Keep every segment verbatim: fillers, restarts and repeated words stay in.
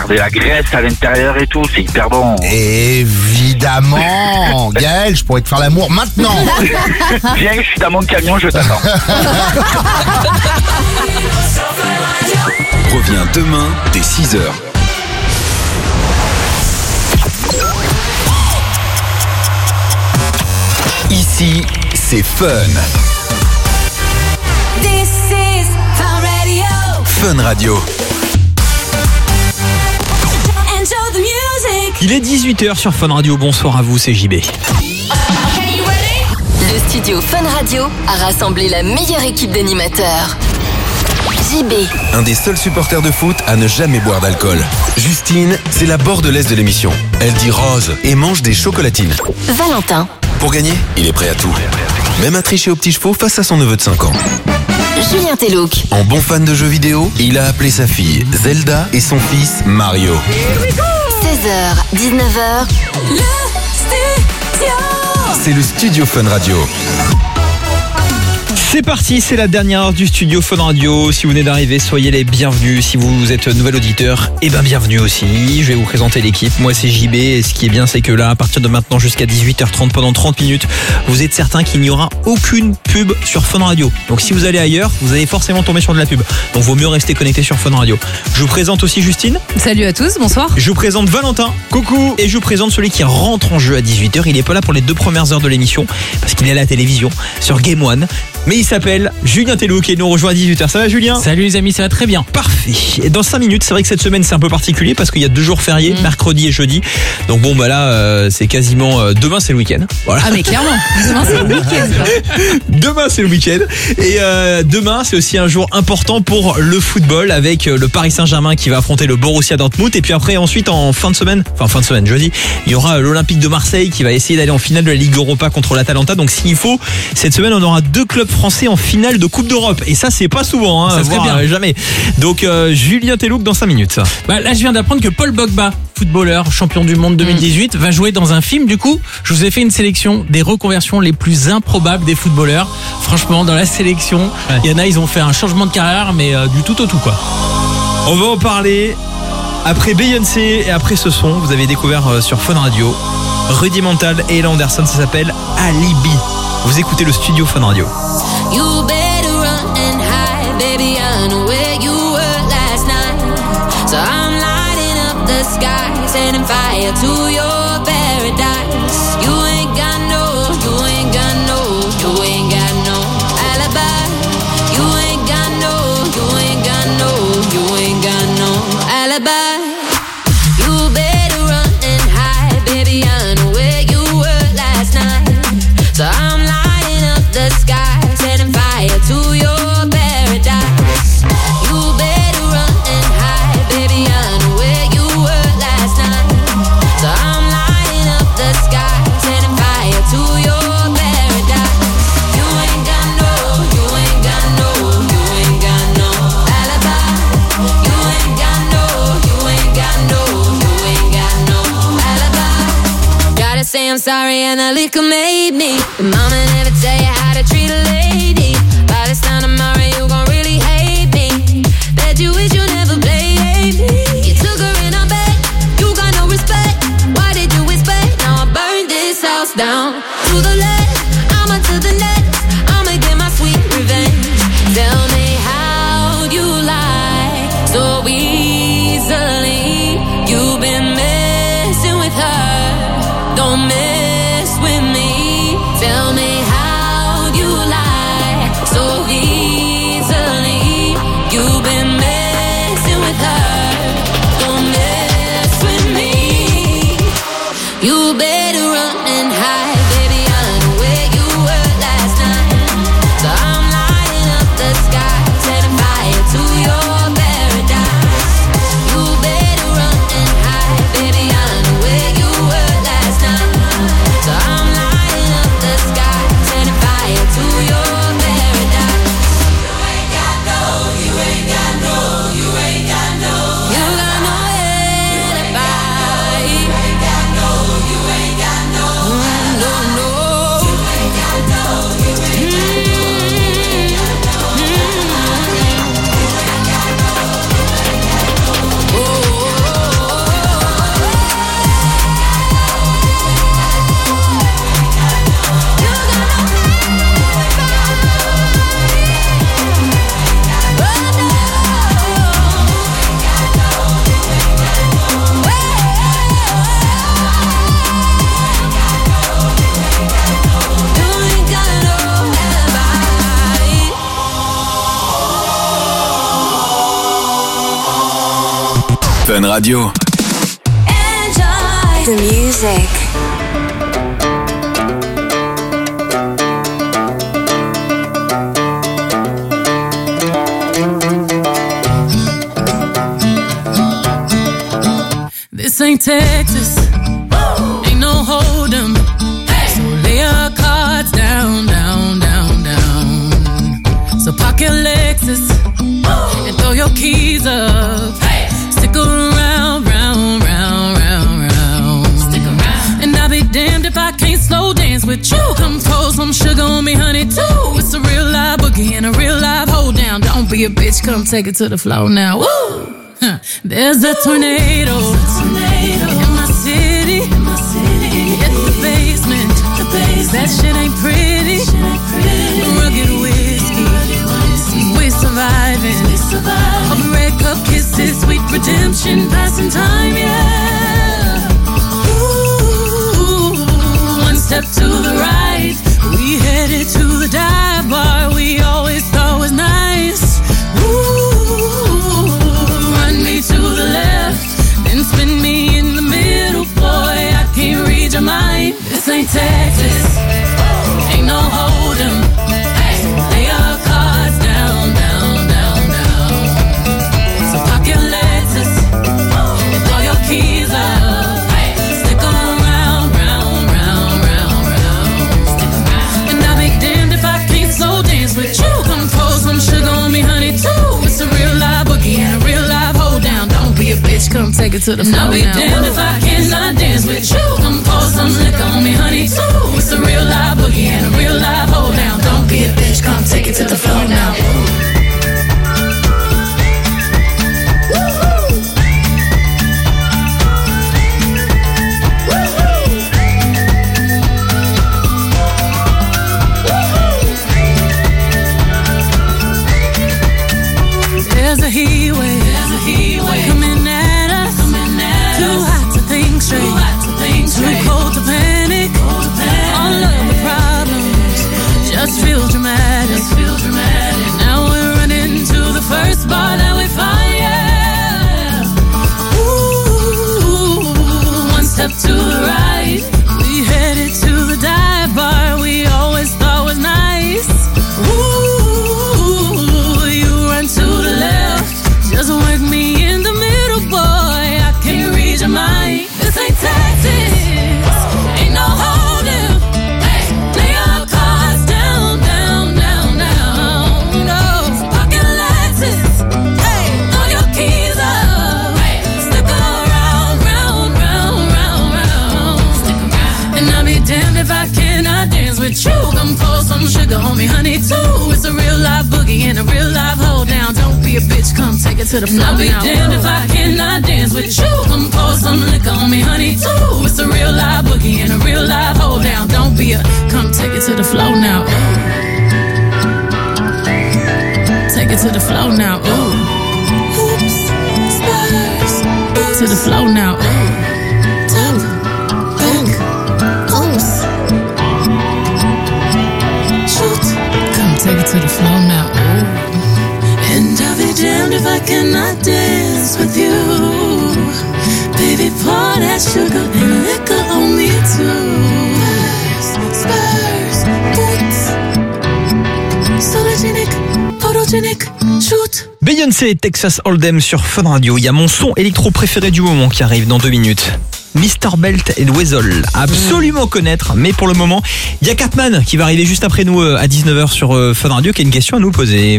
garder la graisse à l'intérieur et tout, c'est hyper bon. Évidemment. Gaël, je pourrais te faire l'amour maintenant. Viens, je suis dans mon camion, je t'attends. Reviens demain dès six heures. Ici, c'est Fun. This is Fun Radio. Fun Radio. Enjoy the music. Il est dix-huit heures sur Fun Radio, bonsoir à vous, c'est J B. Le studio Fun Radio a rassemblé la meilleure équipe d'animateurs. J B, Un des seuls supporters de foot à ne jamais boire d'alcool. Justine, c'est la bordelaise de l'émission. Elle dit rose et mange des chocolatines. Valentin, Pour gagner, il est prêt à tout. Même à tricher aux petits chevaux face à son neveu de cinq ans. Julien Telouk, En bon fan de jeux vidéo, il a appelé sa fille Zelda et son fils Mario. seize heures, dix-neuf heures, Le studio. C'est le Studio Fun Radio. C'est parti, c'est la dernière heure du studio Fun Radio. Si vous venez d'arriver, soyez les bienvenus. Si vous êtes nouvel auditeur, eh ben bienvenue aussi. Je vais vous présenter l'équipe. Moi c'est J B et ce qui est bien c'est que là, à partir de maintenant jusqu'à dix-huit heures trente pendant trente minutes, vous êtes certain qu'il n'y aura aucune pub sur Fun Radio. Donc si vous allez ailleurs, vous allez forcément tomber sur de la pub. Donc vaut mieux rester connecté sur Fun Radio. Je vous présente aussi Justine. Salut à tous, bonsoir. Je vous présente Valentin. Coucou. Et je vous présente celui qui rentre en jeu à dix-huit heures. Il est pas là pour les deux premières heures de l'émission parce qu'il est à la télévision sur Game One. Mais il s'appelle Julien Telouk et il nous rejoint à dix-huit heures. Ça va Julien ? Salut les amis, ça va très bien. Parfait. Et dans cinq minutes, c'est vrai que cette semaine c'est un peu particulier parce qu'il y a deux jours fériés, mmh. mercredi et jeudi. Donc bon bah là euh, c'est quasiment euh, demain c'est le week-end. Voilà. Ah mais clairement, demain c'est le week-end. Demain c'est le week-end et euh, demain c'est aussi un jour important pour le football avec euh, le Paris Saint-Germain qui va affronter le Borussia Dortmund et puis après ensuite en fin de semaine, enfin fin de semaine jeudi, il y aura l'Olympique de Marseille qui va essayer d'aller en finale de la Ligue Europa contre l'Atalanta. Donc s'il faut, cette semaine on aura deux clubs français en finale de Coupe d'Europe et ça c'est pas souvent hein, ça serait voire, bien. Euh, jamais. Donc euh, Julien Telouk dans cinq minutes. Bah là je viens d'apprendre que Paul Pogba, footballeur, champion du monde deux mille dix-huit, mmh. va jouer dans un film. Du coup, je vous ai fait une sélection des reconversions les plus improbables des footballeurs. Franchement, dans la sélection, il ouais. y en a, ils ont fait un changement de carrière, mais euh, du tout au tout quoi. On va en parler après Beyoncé et après ce son. Vous avez découvert euh, sur Fun Radio Rudimental et Ella Anderson, ça s'appelle Alibi. Vous écoutez le studio Fun Radio. You better run and hide, baby. I know where you were last night. So I'm lighting up the sky, setting fire to your paradise. You ain't got no, you ain't got no, you ain't got no alibi. You ain't got no, you ain't got no, you ain't got no alibi. You better run and hide, baby. I know where you were last night. So I'm lighting up the sky, setting fire to your paradise. You better run and hide, baby. I know where you were last night. So I'm lighting up the sky, setting fire to your paradise. You ain't got no, you ain't got no, you ain't got no alibi. You ain't got no, you ain't got no, you ain't got no alibi. Gotta say I'm sorry and the liquor made me. Your mama never tell you how to treat a lady. By this time tomorrow you gon' really hate me. Bet you wish you never played me. You took her in her bed, you got no respect. Why did you expect? Now I burned this house down. To the left, I'ma to the next. I'ma get my sweet revenge. Tell me how you lie so easily. You've been messing with her, don't mess with me. Tell me how you lie so easily. You've been messing with her, don't mess with me. You better run and hide, baby. I know where you were last night. So I'm lighting up the sky, setting fire to your paradise. You better run and hide, baby. I know where you were last night. Fun Radio. The music. This ain't Texas, ain't no hold'em. So lay your cards down, down, down, down. So park your Lexus and throw your keys up. Stick around, round, round, round, round. Stick around. And I'll be damned if I can't slow dance with you. Come pour some sugar on me, honey, too. It's a real live boogie and a real live hold down. Don't be a bitch, come take it to the floor now. Woo! Huh. There's a tornado, tornado in my city, in my city. Hit the basement, the basement. That shit ain't pretty, shit ain't pretty. Rugged whiskey, we surviving. We surviving. Of red cup kisses, sweet redemption, passing time, yeah. Ooh, one step to the right, we headed to the dive bar we always thought was nice. Ooh. To the left, then spin me in the middle, boy, I can't read your mind. This ain't Texas, ain't no hold'em. Lay your cards down, down, down, down. So pop your Lexus and throw your keys up. Stick around, round, round, round, round. And I'll be damned if I can't slow dance with you. Come pour some sugar on me, honey, too. It's a real live boogie and a real live hold down. Don't be a bitch, come take it to the floor now. I'll be damned if I cannot dance with you. Come pour some liquor on me, honey, too. It's a real live boogie and a real live hold down. Don't be a bitch, come take it to the floor now. There's a heat wave, there's a heat wave coming at us, coming at too us. Hot to think straight, too hot to think straight, too cold to panic, cold to panic. All of the problems just feel dramatic, just feel dramatic. Now we're running to the first bar that we find, yeah. Ooh, one step to the right, we headed to the dive bar we always thought was nice. Ooh, you run to the left, just work me in the middle, boy, I can't read your mind. This ain't Texas, ain't no hold'em. Lay your cards down, down, down, down. No, pocket Lexus, throw your keys up. Stick around, round, round, round, round. And I'll be damned if I cannot dance with you. Come pour some sugar on me, honey, too. It's a real live boogie and a real live hold down. Don't be a bitch, come take it to the floor. I'll be damned if I cannot dance with you. Come pour some liquor on me, honey, too. It's a real live boogie and a real live hold down. Don't be a, come take it to the floor now. Ooh. Take it to the floor now. Ooh. Oops, stars. To the floor now. Ooh. Top, back, oops. Shoot, come take it to the floor now. Ooh. And I'll be damned if I cannot dance with you. Baby, pour that sugar and liquor on me too. Spurs, boots, sologenic, photogenic, shoot. Beyoncé et Texas Hold'em sur Fun Radio. Il y a mon son électro préféré du moment qui arrive dans deux minutes. mister Belt et Dweezil, absolument connaître, mais pour le moment, il y a Catman qui va arriver juste après nous à dix-neuf heures sur Fun Radio qui a une question à nous poser.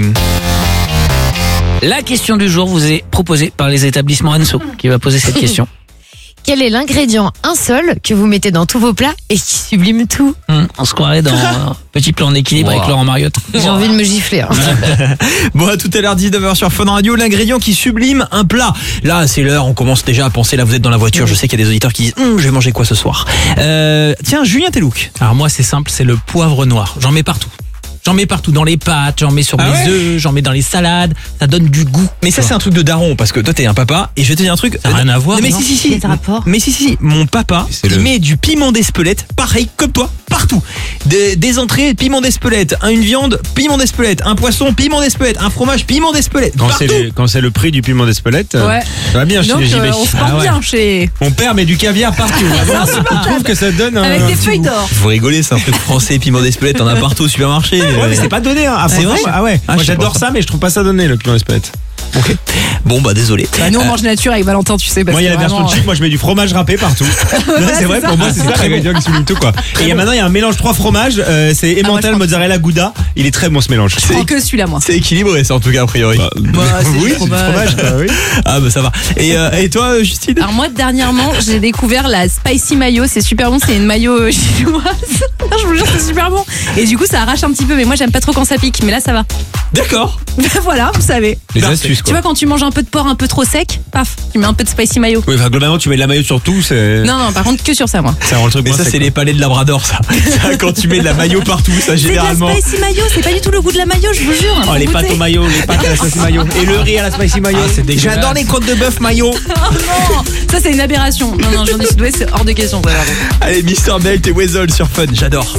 La question du jour vous est proposée par les établissements Anso qui va poser cette question. Quel est l'ingrédient un seul que vous mettez dans tous vos plats et qui sublime tout? Mmh, On se croirait dans un petit plan d'équilibre wow. avec Laurent Mariotte. J'ai envie de me gifler. Hein. Bon, à tout à l'heure, dix-neuf heures sur Fun Radio, l'ingrédient qui sublime un plat. Là, c'est l'heure, on commence déjà à penser. Là, vous êtes dans la voiture, je sais qu'il y a des auditeurs qui disent hm, je vais manger quoi ce soir. euh, Tiens, Julien Telouk. Alors moi, c'est simple, c'est le poivre noir. J'en mets partout. J'en mets partout, dans les pâtes, j'en mets sur ah mes ouais œufs, j'en mets dans les salades, ça donne du goût. Mais ça c'est un truc de daron, parce que toi t'es un papa, et je vais te dire un truc. Ça n'a rien à voir. Mais non si si si. Quel rapport? Mais si si si, mon papa, il le... met du piment d'Espelette, pareil comme toi, pareil. partout. Des, des entrées, piment d'Espelette. Un- Une viande, piment d'Espelette. Un poisson, piment d'Espelette. Un fromage, piment d'Espelette. Quand Partout. c'est, le, quand c'est le prix du piment d'Espelette, euh, Ouais. ça va bien chez Donc, les J B. euh, on se porte Ah ouais. bien chez. Mon père met du caviar partout. Je trouve que ça donne un. Avec des un feuilles petit goût. d'or. Faut rigoler, c'est un truc français, piment d'Espelette. T'en as partout au supermarché. Ouais, mais c'est pas donné. Hein. Ah, C'est vrai. Ah ouais. Ah, Moi je sais j'adore pas. ça, mais je trouve pas ça donné le piment d'Espelette. Ok. Bon bah désolé. Bah, nous, on mange nature avec Valentin, tu sais. Parce Moi il y a que la version vraiment, cheap, moi je mets du fromage râpé partout. Non, Ouais, c'est vrai, c'est pour ça. moi c'est C'est ça très l'ingrédient qui souligne tout quoi. Et il y a maintenant il y a un mélange trois fromages, euh, c'est moi, emmental, je prends- mozzarella, gouda. Il est très bon ce mélange. Je prends que celui-là, moi. C'est équilibré ça en tout cas a priori. Bah, c'est oui, du c'est du fromage. fromage. bah oui. Ah bah ça va. Et, euh, et toi Justine? Alors moi dernièrement j'ai découvert la spicy mayo, c'est super bon, c'est une mayo euh, chinoise. Non, je vous jure c'est super bon. Et du coup ça arrache un petit peu mais moi j'aime pas trop quand ça pique mais là ça va. D'accord. Voilà, vous savez. Les Parfait. astuces Tu quoi. vois quand tu manges un peu de porc un peu trop sec, paf, tu mets un peu de spicy mayo. Oui, enfin, globalement tu mets de la maillot sur tout, c'est. Non non par contre que sur ça moi. Ça rend le truc Mais moins ça sec, c'est quoi. les palais de Labrador ça. Ça, quand tu mets de la maillot partout ça C'est de généralement. la spicy mayo, c'est pas du tout le goût de la mayo, je vous jure. Oh Faut les goûter. pâtes au maillot, les pâtes à la spicy mayo. Et le riz à la spicy mayo. Ah, c'est dégueulasse. J'adore les côtes de bœuf mayo. Oh non, ça c'est une aberration. Non non j'en ai sudoué, c'est hors de question. Ça, pardon. Allez Mister Belt et Weasel sur Fun, j'adore.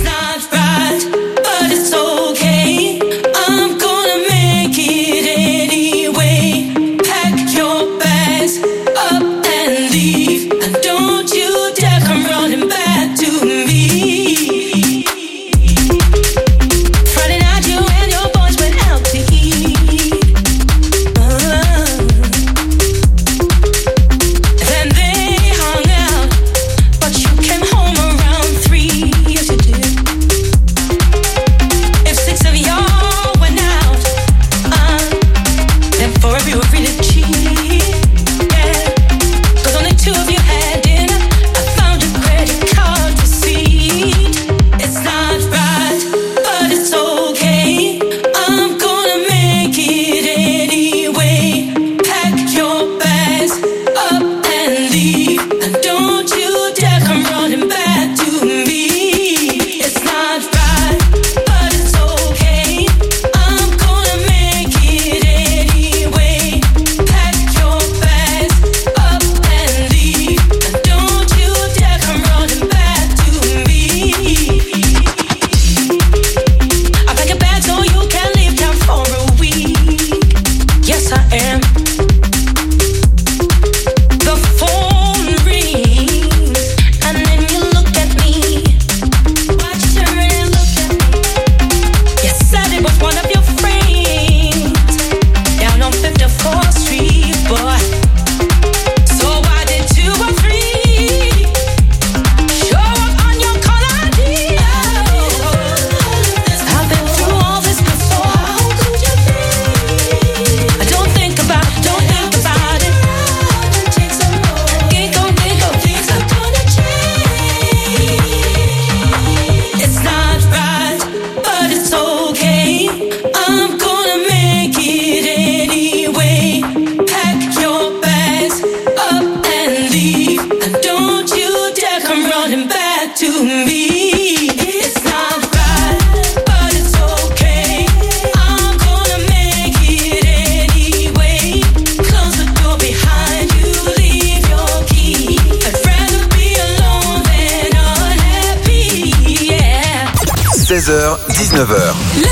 seize heures, dix-neuf heures.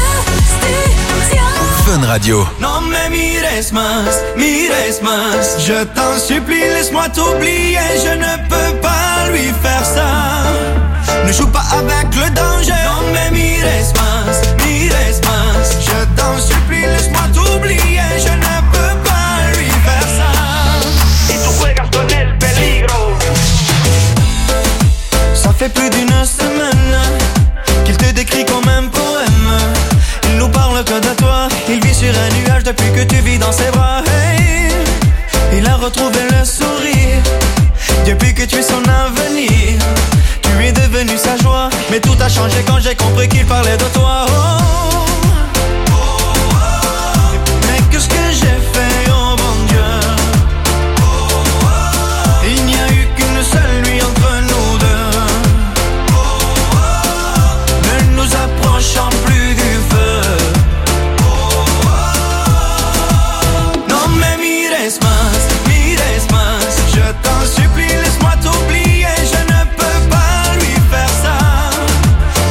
Fun Radio. Non mais mires más, mires más. Je t'en supplie, laisse-moi t'oublier. Je ne peux pas lui faire ça. Ne joue pas avec le danger. Non mais mires más, mires más. Je t'en supplie, laisse-moi t'oublier. Je ne peux pas lui faire ça. Y tú juegas con el peligro. Ça fait plus d'une semaine qu'il te décrit comme un poème. Il nous parle que de toi. Il vit sur un nuage depuis que tu vis dans ses bras. Hey, il a retrouvé le sourire depuis que tu es son avenir. Tu es devenu sa joie, mais tout a changé quand j'ai compris qu'il parlait de toi. Oh, oh, oh. Mais qu'est-ce que j'ai fait, oh bon Dieu? Oh, oh, oh. Il n'y a eu qu'une seule nuit entre nous deux. Oh, oh, oh. Ne nous approchons plus du feu. Oh, oh, oh. Non mais mires más, mires más. Je t'en supplie, laisse-moi t'oublier. Je ne peux pas lui faire ça.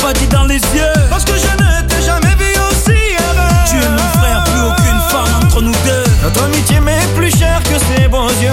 pas dit dans les yeux. Parce que je ne t'ai jamais vu aussi heureux. Tu es mon frère, plus aucune femme entre nous deux. Notre amitié m'est plus chère que ses beaux yeux.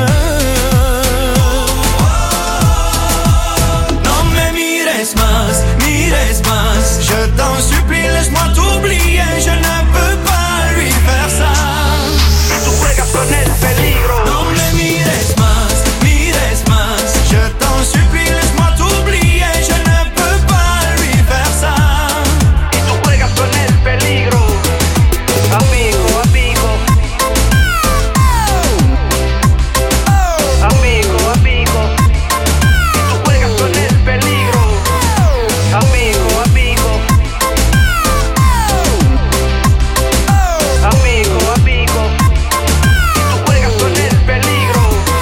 Non mais mires más, mires más. Je t'en supplie, laisse-moi t'oublier. Je ne peux pas lui faire ça. Tu juegas con el peligro. Non mais mires más, mires más. Je t'en supplie, laisse-moi t'oublier. Je ne peux pas lui faire ça. Y tú juegas con el peligro. Amigo, amigo. Amigo, amigo. Y tú juegas con el peligro. Amigo, amigo. Amigo, amigo. Y tú juegas con el peligro.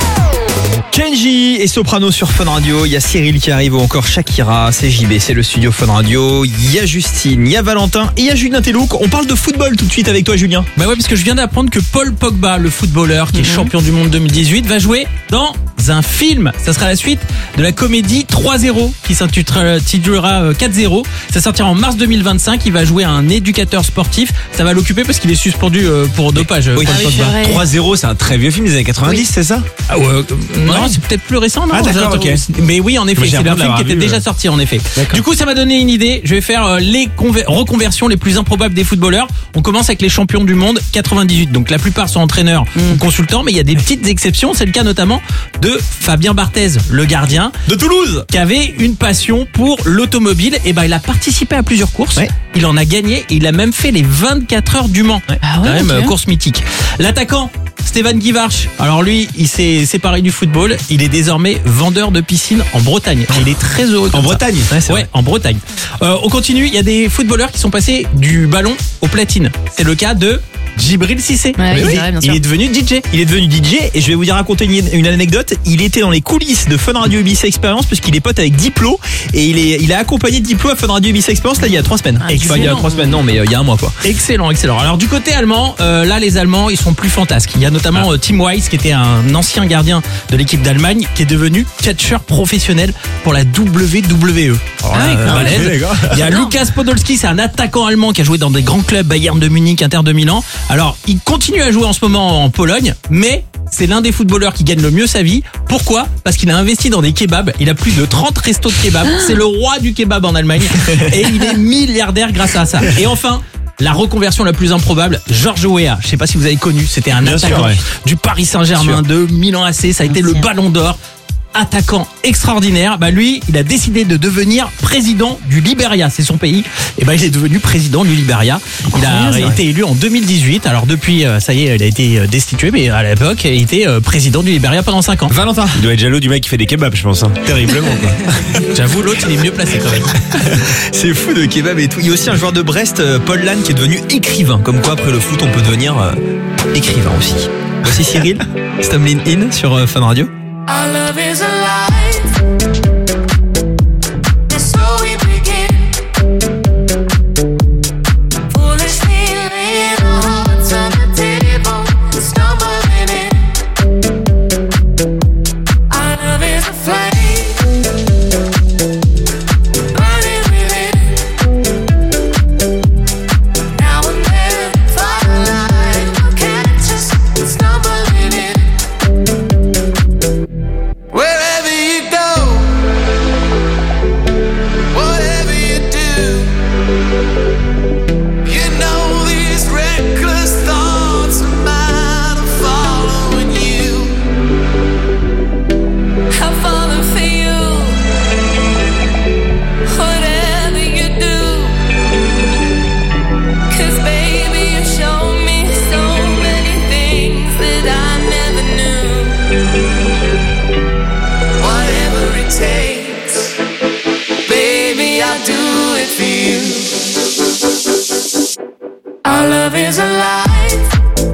Kenji et Soprano sur Fun Radio. Il y a Cyril qui arrive ou encore Shakira. C'est J B, c'est le studio Fun Radio. Il y a Justine, il y a Valentin et il y a Julien Telouk. On parle de football tout de suite avec toi, Julien. Bah ouais, parce que je viens d'apprendre que Paul Pogba, le footballeur qui est champion du monde deux mille dix-huit, va jouer dans un film. Ça sera la suite de la comédie trois zéro qui s'intitulera quatre zéro. Ça sortira en mars deux mille vingt-cinq. Il va jouer un éducateur sportif. Ça va l'occuper parce qu'il est suspendu euh, pour dopage. Oui, Paul Pogba. trois zéro, c'est un très vieux film des années quatre-vingt-dix, Oui. c'est ça? Ah ouais, euh, non, c'est peut-être plus récent, non? Ah, d'accord, Genre, ok. Mais oui, en effet, Moi, j'ai c'est un l'impression film qui de était l'avoir déjà vu, sorti, en effet. D'accord. Du coup, ça m'a donné une idée. Je vais faire euh, les conver- reconversions les plus improbables des footballeurs. On commence avec les champions du monde quatre-vingt-dix-huit. Donc la plupart sont entraîneurs ou consultants, mais il y a des petites exceptions. C'est le cas notamment de Fabien Barthez, le gardien de Toulouse, qui avait une passion pour l'automobile. Et ben, il a participé à plusieurs courses. Ouais. Il en a gagné et il a même fait les vingt-quatre heures du Mans. Ah ouais, Quand même, ok. euh, course mythique. L'attaquant Stéphane Guivarch. Alors lui, il s'est séparé du football. Il est désormais vendeur de piscine en Bretagne. Il est très heureux. En comme ça. Bretagne? Ouais, c'est ouais, en Bretagne. Euh, on continue. Il y a des footballeurs qui sont passés du ballon au platine. C'est le cas de Djibril Cissé. Ouais, Mais c'est oui, vrai, bien il sûr. est devenu D J. Il est devenu D J et je vais vous dire raconter une, une anecdote. Il était dans les coulisses de Fun Radio Ibiza Experience puisqu'il est pote avec Diplo et il est il a accompagné Diplo à Fun Radio Ibiza Experience là il y a trois semaines. Ah, Enfin, il y a excellent. trois semaines non mais euh, il y a un mois quoi. Excellent, excellent. Alors du côté allemand, euh, là les Allemands ils sont plus fantasques. Il y a notamment euh, Tim Weiss qui était un ancien gardien de l'équipe d'Allemagne qui est devenu catcheur professionnel pour la W W E. Alors là, Ah oui, euh, quand même. balèze. Oui, d'accord. Il y a Lukas Podolski, c'est un attaquant allemand qui a joué dans des grands clubs, Bayern de Munich, Inter de Milan. Alors il continue à jouer en ce moment en Pologne, mais c'est l'un des footballeurs qui gagne le mieux sa vie. Pourquoi? Parce qu'il a investi dans des kebabs. Il a plus de trente restos de kebabs. C'est le roi du kebab en Allemagne. Et il est milliardaire grâce à ça. Et enfin, la reconversion la plus improbable, Georges Weah. Je sais pas si vous avez connu. C'était un Bien sûr, attaquant ouais. du Paris Saint-Germain, de Milan A C. Ça a été le Ballon d'Or. Attaquant extraordinaire, bah lui, il a décidé de devenir président du Liberia, c'est son pays. Et bah il est devenu président du Liberia. Il a été élu en deux mille dix-huit. Alors depuis, euh, ça y est, il a été euh, destitué, mais à l'époque, il était euh, président du Liberia pendant cinq ans. Valentin. Il doit être jaloux du mec qui fait des kebabs, je pense. Hein. Terriblement, quoi. J'avoue, l'autre, il est mieux placé quand même. C'est fou de kebab et tout. Il y a aussi un joueur de Brest, euh, Paul Lannes, qui est devenu écrivain. Comme quoi après le foot on peut devenir euh, écrivain aussi. Voici Cyril, Stumbling In sur euh, Fun Radio. Our love is alive. And so we begin. Foolishly laying our hearts on the table and stumbling in. Our love is a flame, burning within. Now and then, firelight will catch us stumbling in. Wherever you go, whatever you do, you know these reckless thoughts of mine are following you. I'm falling for you, whatever you do. 'Cause baby, you show me so many things that I never knew. Whatever it takes, baby, I'll do it for you. Our love is alive,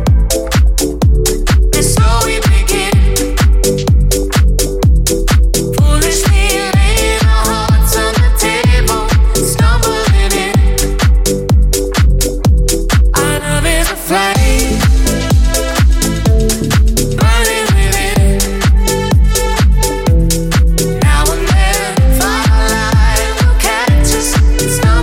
and so we begin. Foolishly laying our hearts on the table, stumbling in. Our love is a flame, burning within. Now and then, firelight will catch us stumbling.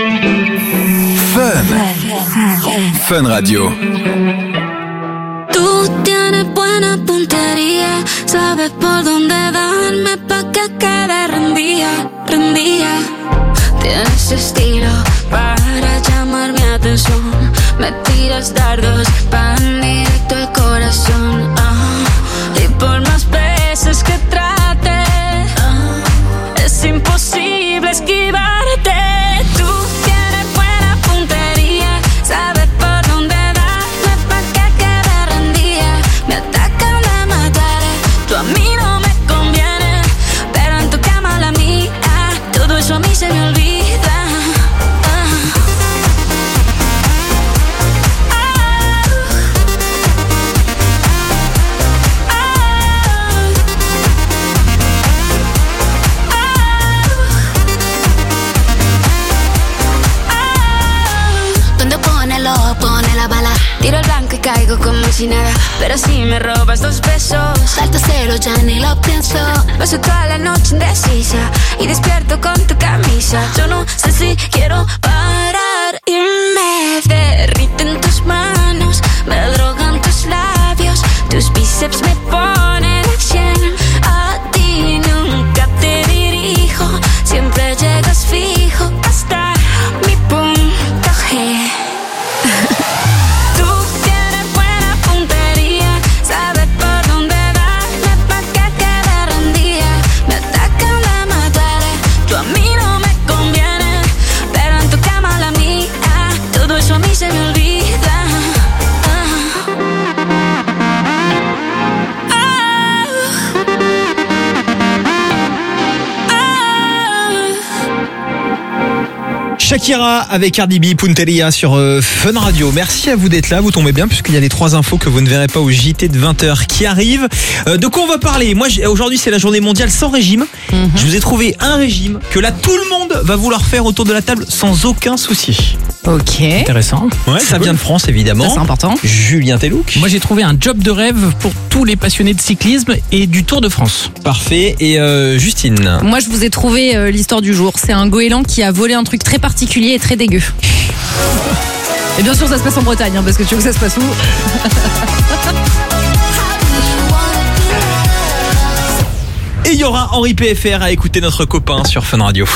Fun. Fun Radio. Tú tienes buena puntería, sabes por dónde darme pa' que quede rendida, rendida. Tienes estilo para llamar mi atención, me tiras dardos pan directo al corazón. Uh, y por más veces que trate, uh, es imposible esquivarte. Tú tienes buena puntería, sabes por dónde darme pa' que quede rendida. Me atacan de matar, tú a mí no me conviene, pero en tu cama la mía, todo eso a mí se me olvida. Pone la bala, tiro el blanco y caigo como si nada. Pero si me robas dos besos, salto cero, ya ni lo pienso. Paso toda la noche indecisa y despierto con tu camisa. Yo no sé si quiero parar y me derriten tus manos, me drogan tus labios, tus bíceps me ponen a cien. A ti nunca te dirijo, siempre llegas fijo hasta mi punto G. Tú tienes buena puntería, sabes por dónde darme pa' que quede rendida. Me atacan de matar, tú a mí no me conviene, pero en tu cama la mía, todo eso a mí se me olvida. Shakira avec Cardi B, Punteria sur euh, Fun Radio. Merci à vous d'être là, vous tombez bien puisqu'il y a les trois infos que vous ne verrez pas au J T de vingt heures qui arrivent. Euh, de quoi on va parler? Moi aujourd'hui c'est la journée mondiale sans régime. Mm-hmm. Je vous ai trouvé un régime que là tout le monde va vouloir faire autour de la table sans aucun souci. Ok. Intéressant. Ouais, ça cool. vient de France évidemment. Ça, c'est important. Julien Telouk. Moi j'ai trouvé un job de rêve pour tous les passionnés de cyclisme et du Tour de France. Parfait. Et euh, Justine. Moi je vous ai trouvé euh, l'histoire du jour. C'est un goéland qui a volé un truc très particulier et très dégueu. Et bien sûr ça se passe en Bretagne, hein, parce que tu veux que ça se passe où? Et il y aura Henri P F R à écouter notre copain sur Fun Radio.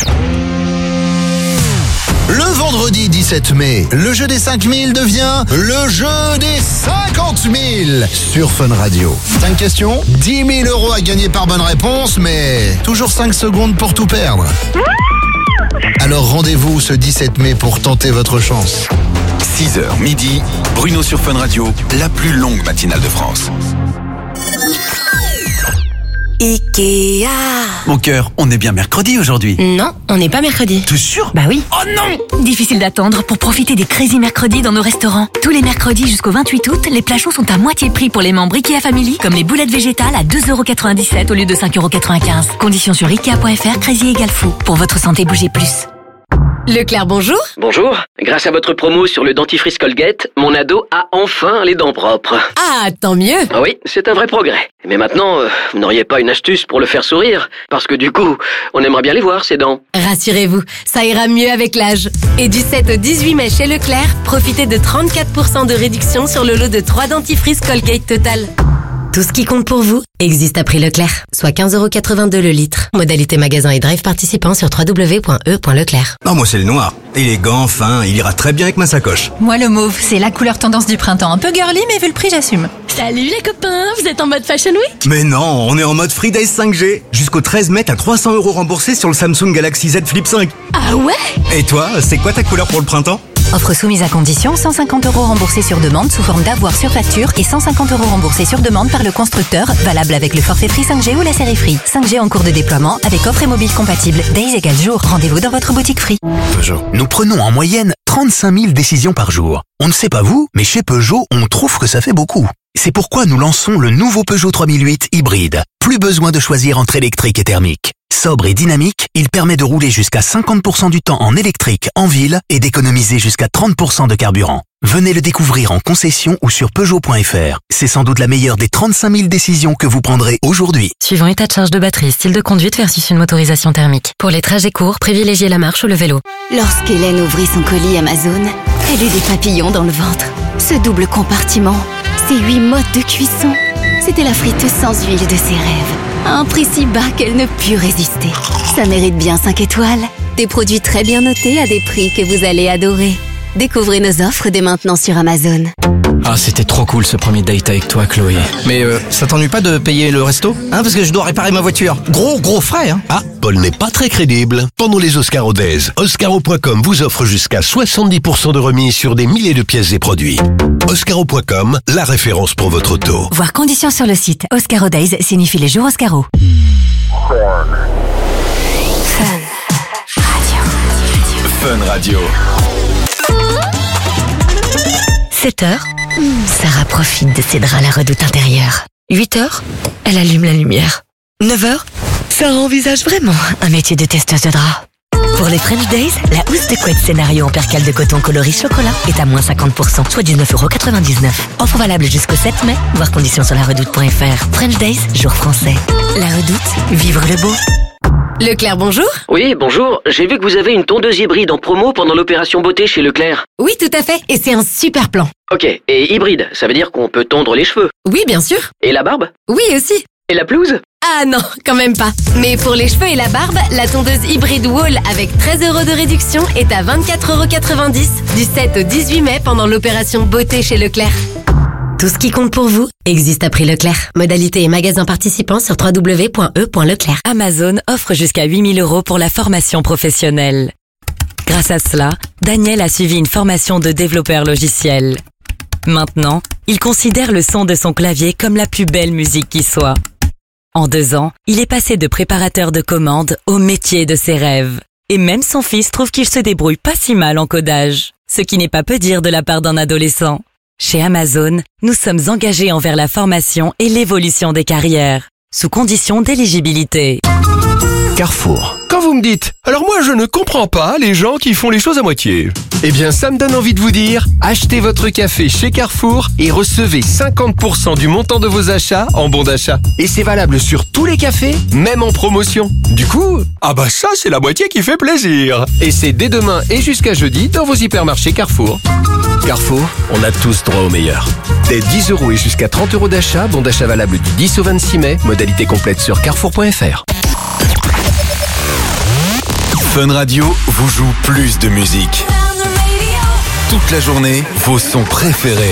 Le vendredi dix-sept mai, le jeu des cinq mille devient le jeu des cinquante mille sur Fun Radio. cinq questions, dix mille euros à gagner par bonne réponse, mais toujours cinq secondes pour tout perdre. Alors rendez-vous ce dix-sept mai pour tenter votre chance. six heures midi, Bruno sur Fun Radio, la plus longue matinale de France. Ikea. Mon cœur, on est bien mercredi aujourd'hui. Non, on n'est pas mercredi. T'es sûr? Bah oui. Oh non! Difficile d'attendre pour profiter des Crazy Mercredis dans nos restaurants. Tous les mercredis jusqu'au vingt-huit août, les plats chauds sont à moitié prix pour les membres Ikea Family, comme les boulettes végétales à deux euros quatre-vingt-dix-sept au lieu de cinq euros quatre-vingt-quinze. Conditions sur ikea point f r, Crazy égale fou. Pour votre santé, bougez plus. Leclerc, bonjour. Bonjour. Grâce à votre promo sur le dentifrice Colgate, mon ado a enfin les dents propres. Ah, tant mieux. Ah oui, c'est un vrai progrès. Mais maintenant, euh, vous n'auriez pas une astuce pour le faire sourire? Parce que du coup, on aimerait bien les voir, ces dents. Rassurez-vous, ça ira mieux avec l'âge. Et du sept au dix-huit mai chez Leclerc, profitez de trente-quatre pour cent de réduction sur le lot de trois dentifrices Colgate Total. Tout ce qui compte pour vous existe à prix Leclerc, soit quinze euros quatre-vingt-deux le litre. Modalité magasin et drive participant sur w w w point e point leclerc. Non, moi c'est le noir. Élégant, fin, il ira très bien avec ma sacoche. Moi le mauve, c'est la couleur tendance du printemps. Un peu girly, mais vu le prix, j'assume. Salut les copains, vous êtes en mode Fashion Week? Mais non, on est en mode Free Days cinq G. Jusqu'au treize mai, t'as trois cents euros remboursés sur le Samsung Galaxy Z Flip cinq. Ah ouais? Et toi, c'est quoi ta couleur pour le printemps? Offre soumise à condition, cent cinquante euros remboursés sur demande sous forme d'avoir sur facture et cent cinquante euros remboursés sur demande par le constructeur, valable avec le forfait Free cinq G ou la série Free. cinq G en cours de déploiement avec offre et mobile compatible. Days égale jour. Rendez-vous dans votre boutique Free. Peugeot. Nous prenons en moyenne trente-cinq mille décisions par jour. On ne sait pas vous, mais chez Peugeot, on trouve que ça fait beaucoup. C'est pourquoi nous lançons le nouveau Peugeot trois mille huit hybride. Plus besoin de choisir entre électrique et thermique. Sobre et dynamique, il permet de rouler jusqu'à cinquante pour cent du temps en électrique en ville et d'économiser jusqu'à trente pour cent de carburant. Venez le découvrir en concession ou sur Peugeot point F R. C'est sans doute la meilleure des trente-cinq mille décisions que vous prendrez aujourd'hui. Suivant état de charge de batterie, style de conduite versus une motorisation thermique. Pour les trajets courts, privilégiez la marche ou le vélo. Lorsqu'Hélène ouvrit son colis Amazon, elle eut des papillons dans le ventre. Ce double compartiment, ces huit modes de cuisson, c'était la friteuse sans huile de ses rêves. À un prix si bas qu'elle ne put résister. Ça mérite bien cinq étoiles. Des produits très bien notés à des prix que vous allez adorer. Découvrez nos offres dès maintenant sur Amazon. Ah, c'était trop cool ce premier date avec toi, Chloé. Mais euh, ça t'ennuie pas de payer le resto? Hein, parce que je dois réparer ma voiture. Gros, gros frais, hein. Ah, Paul n'est pas très crédible. Pendant les Oscaro Days, Oscaro point com vous offre jusqu'à soixante-dix pour cent de remise sur des milliers de pièces et produits. Oscaro point com, la référence pour votre auto. Voir conditions sur le site. Oscaro Days signifie les jours Oscaro. Fun Radio. sept heures, Sarah profite de ses draps à la redoute intérieure. huit heures, elle allume la lumière. neuf heures, Sarah envisage vraiment un métier de testeuse de draps. Pour les French Days, la housse de couette scénario en percale de coton coloris chocolat est à moins cinquante pour cent, soit dix-neuf euros quatre-vingt-dix-neuf. Offre valable jusqu'au sept mai, voir conditions sur la redoute point F R. French Days, jour français. La redoute, vivre le beau. Leclerc, bonjour. Oui, bonjour. J'ai vu que vous avez une tondeuse hybride en promo pendant l'opération beauté chez Leclerc. Oui, tout à fait. Et c'est un super plan. Ok, et hybride, ça veut dire qu'on peut tondre les cheveux? Oui, bien sûr. Et la barbe? Oui, aussi. Et la pelouse? Ah non, quand même pas. Mais pour les cheveux et la barbe, la tondeuse hybride Wall avec treize euros de réduction est à vingt-quatre euros quatre-vingt-dix du sept au dix-huit mai pendant l'opération beauté chez Leclerc. Tout ce qui compte pour vous existe à prix Leclerc. Modalité et magasins participants sur w w w point e point leclerc. Amazon offre jusqu'à huit mille euros pour la formation professionnelle. Grâce à cela, Daniel a suivi une formation de développeur logiciel. Maintenant, il considère le son de son clavier comme la plus belle musique qui soit. En deux ans, il est passé de préparateur de commandes au métier de ses rêves. Et même son fils trouve qu'il se débrouille pas si mal en codage. Ce qui n'est pas peu dire de la part d'un adolescent. Chez Amazon, nous sommes engagés envers la formation et l'évolution des carrières, sous condition d'éligibilité. Carrefour. Quand vous me dites « Alors moi je ne comprends pas les gens qui font les choses à moitié », eh bien ça me donne envie de vous dire « Achetez votre café chez Carrefour et recevez cinquante pour cent du montant de vos achats en bon d'achat. Et c'est valable sur tous les cafés, même en promotion. Du coup, ah bah ça c'est la moitié qui fait plaisir. Et c'est dès demain et jusqu'à jeudi dans vos hypermarchés Carrefour. Carrefour, on a tous droit au meilleur. Dès dix euros et jusqu'à trente euros d'achat, bon d'achat valable du dix au vingt-six mai, modalité complète sur carrefour point F R. Fun Radio vous joue plus de musique. Toute la journée, vos sons préférés.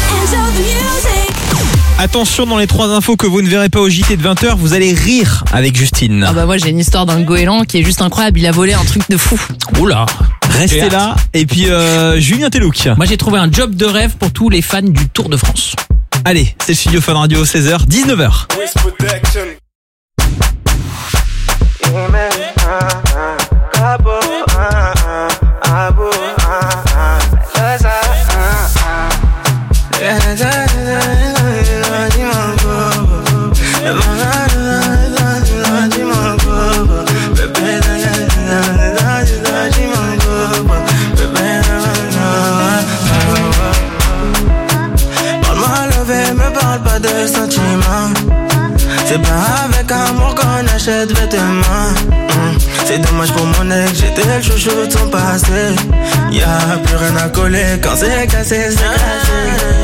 Attention, dans les trois infos que vous ne verrez pas au J T de vingt heures, vous allez rire avec Justine. Ah bah moi j'ai une histoire d'un goéland qui est juste incroyable, il a volé un truc de fou. Oula, restez là. Et puis euh, Julien Telouk. Moi j'ai trouvé un job de rêve pour tous les fans du Tour de France. Allez, c'est le studio Fun Radio, seize heures, dix-neuf heures. De sentiments, c'est pas avec amour qu'on achète vêtements. Mmh. C'est dommage pour mon ex, j'étais le chouchou de son passé. Y'a plus rien à coller quand c'est cassé, c'est cassé.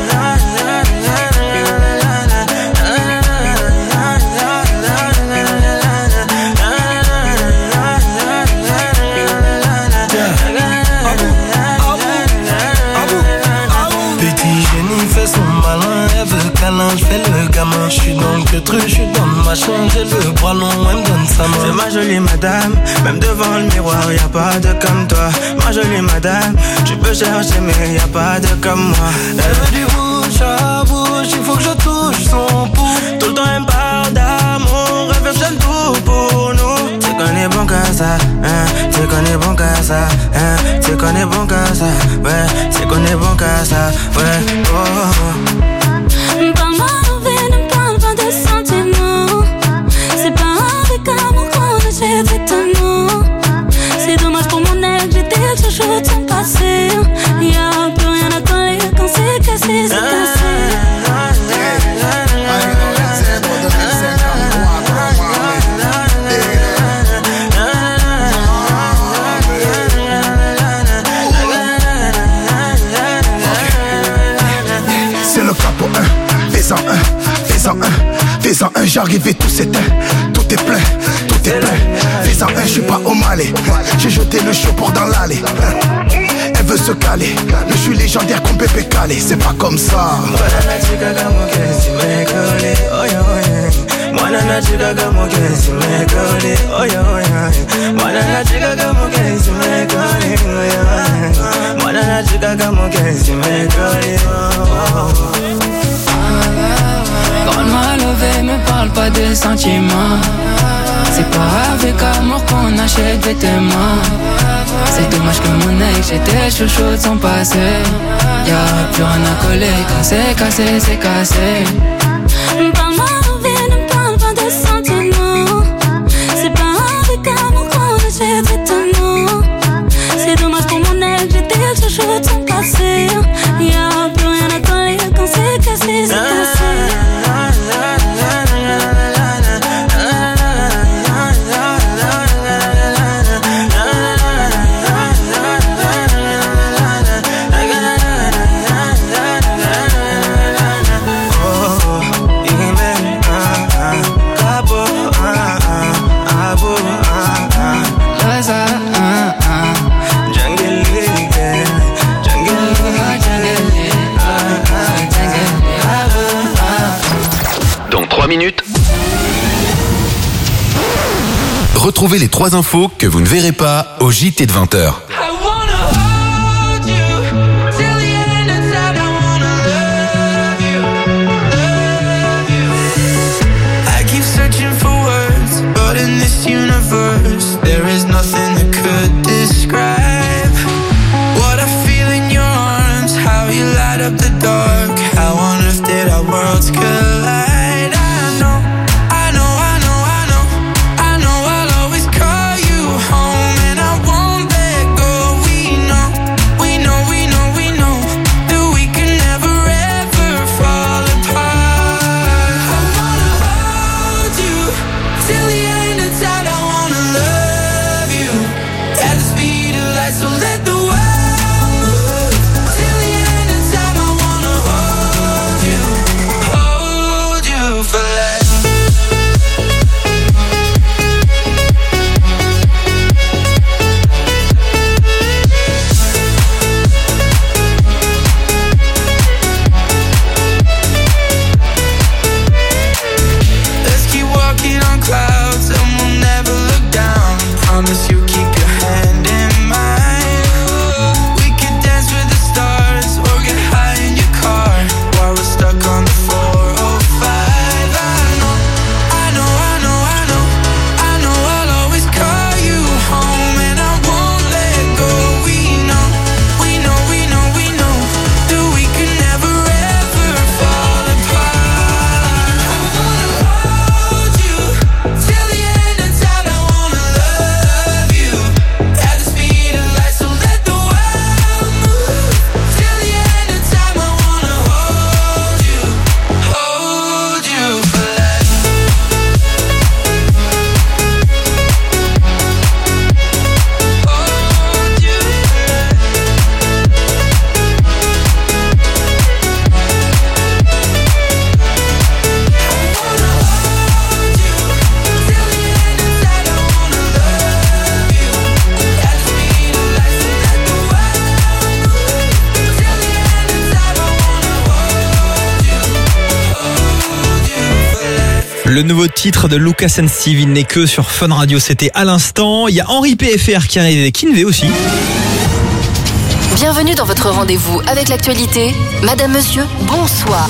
Je fais le gamin, je suis dans le truc, je suis dans ma chambre, j'ai le bras long, elle me donne sa main. C'est ma jolie madame, même devant le miroir, y'a pas de comme toi. Ma jolie madame, tu peux chercher mais y'a pas de comme moi. Elle veut du bouche à bouche, il faut que je touche son pouce. Tout le temps elle me parle d'amour, elle fait seul tout pour nous. C'est qu'on est bon qu'à ça, hein, c'est qu'on est bon qu'à ça, hein, c'est qu'on est bon qu'à ça, ouais, c'est qu'on est bon qu'à ça, ouais, oh, oh. Parle-moi envers, ne parle pas de sentiments. C'est pas avec amour qu'on achète J'arrive et tout s'éteint, tout est plein, tout est plein. Fais en un, je suis pas au Malais. J'ai jeté le show pour dans l'allée. Elle veut se caler, mais je suis légendaire comme Pépé Calé. C'est pas comme ça. Mwana chica como que si me cole, oye oye. Mwana chica como que si me cole, oye. Mwana chica como que si me cole. Quand le mal levé, me parle pas de sentiments. C'est pas avec amour qu'on achète vêtements. C'est dommage que mon ex, j'étais chouchou de son passé. Y'a plus rien à coller, quand c'est cassé, c'est cassé. Parle-moi ne parle pas de sentiments. C'est pas avec amour qu'on achète vêtements. C'est dommage pour mon ex, j'étais le chouchou de son passé. Y'a plus rien à coller, quand c'est cassé, c'est cassé. Minutes. Retrouvez les trois infos que vous ne verrez pas au J T de vingt heures. Le nouveau titre de Lucas and Steve, il n'est que sur Fun Radio, c'était à l'instant. Il y a Henri P F R qui arrive et Kinvé aussi. Bienvenue dans votre rendez-vous avec l'actualité. Madame, monsieur, bonsoir.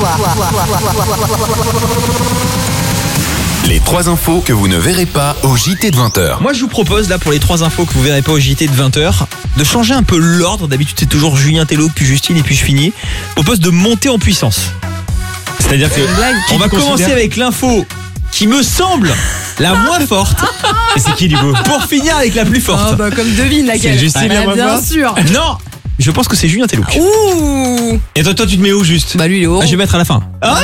Les trois infos que vous ne verrez pas au J T de vingt heures. Moi je vous propose là pour les trois infos que vous verrez pas au J T de vingt heures de changer un peu l'ordre. D'habitude c'est toujours Julien Tello, puis Justine et puis je finis. Je propose de monter en puissance. C'est-à-dire que on va commencer avec l'info qui me semble la moins forte. Et c'est qui du coup? Pour finir avec la plus forte. Oh bah comme devine laquelle. C'est Justine ah, la moins bien forte. sûr. Non, je pense que c'est Julien Telouk. Ouh. Et toi, toi, tu te mets où juste? Bah lui, il est haut. Ah, je vais mettre à la fin. Ah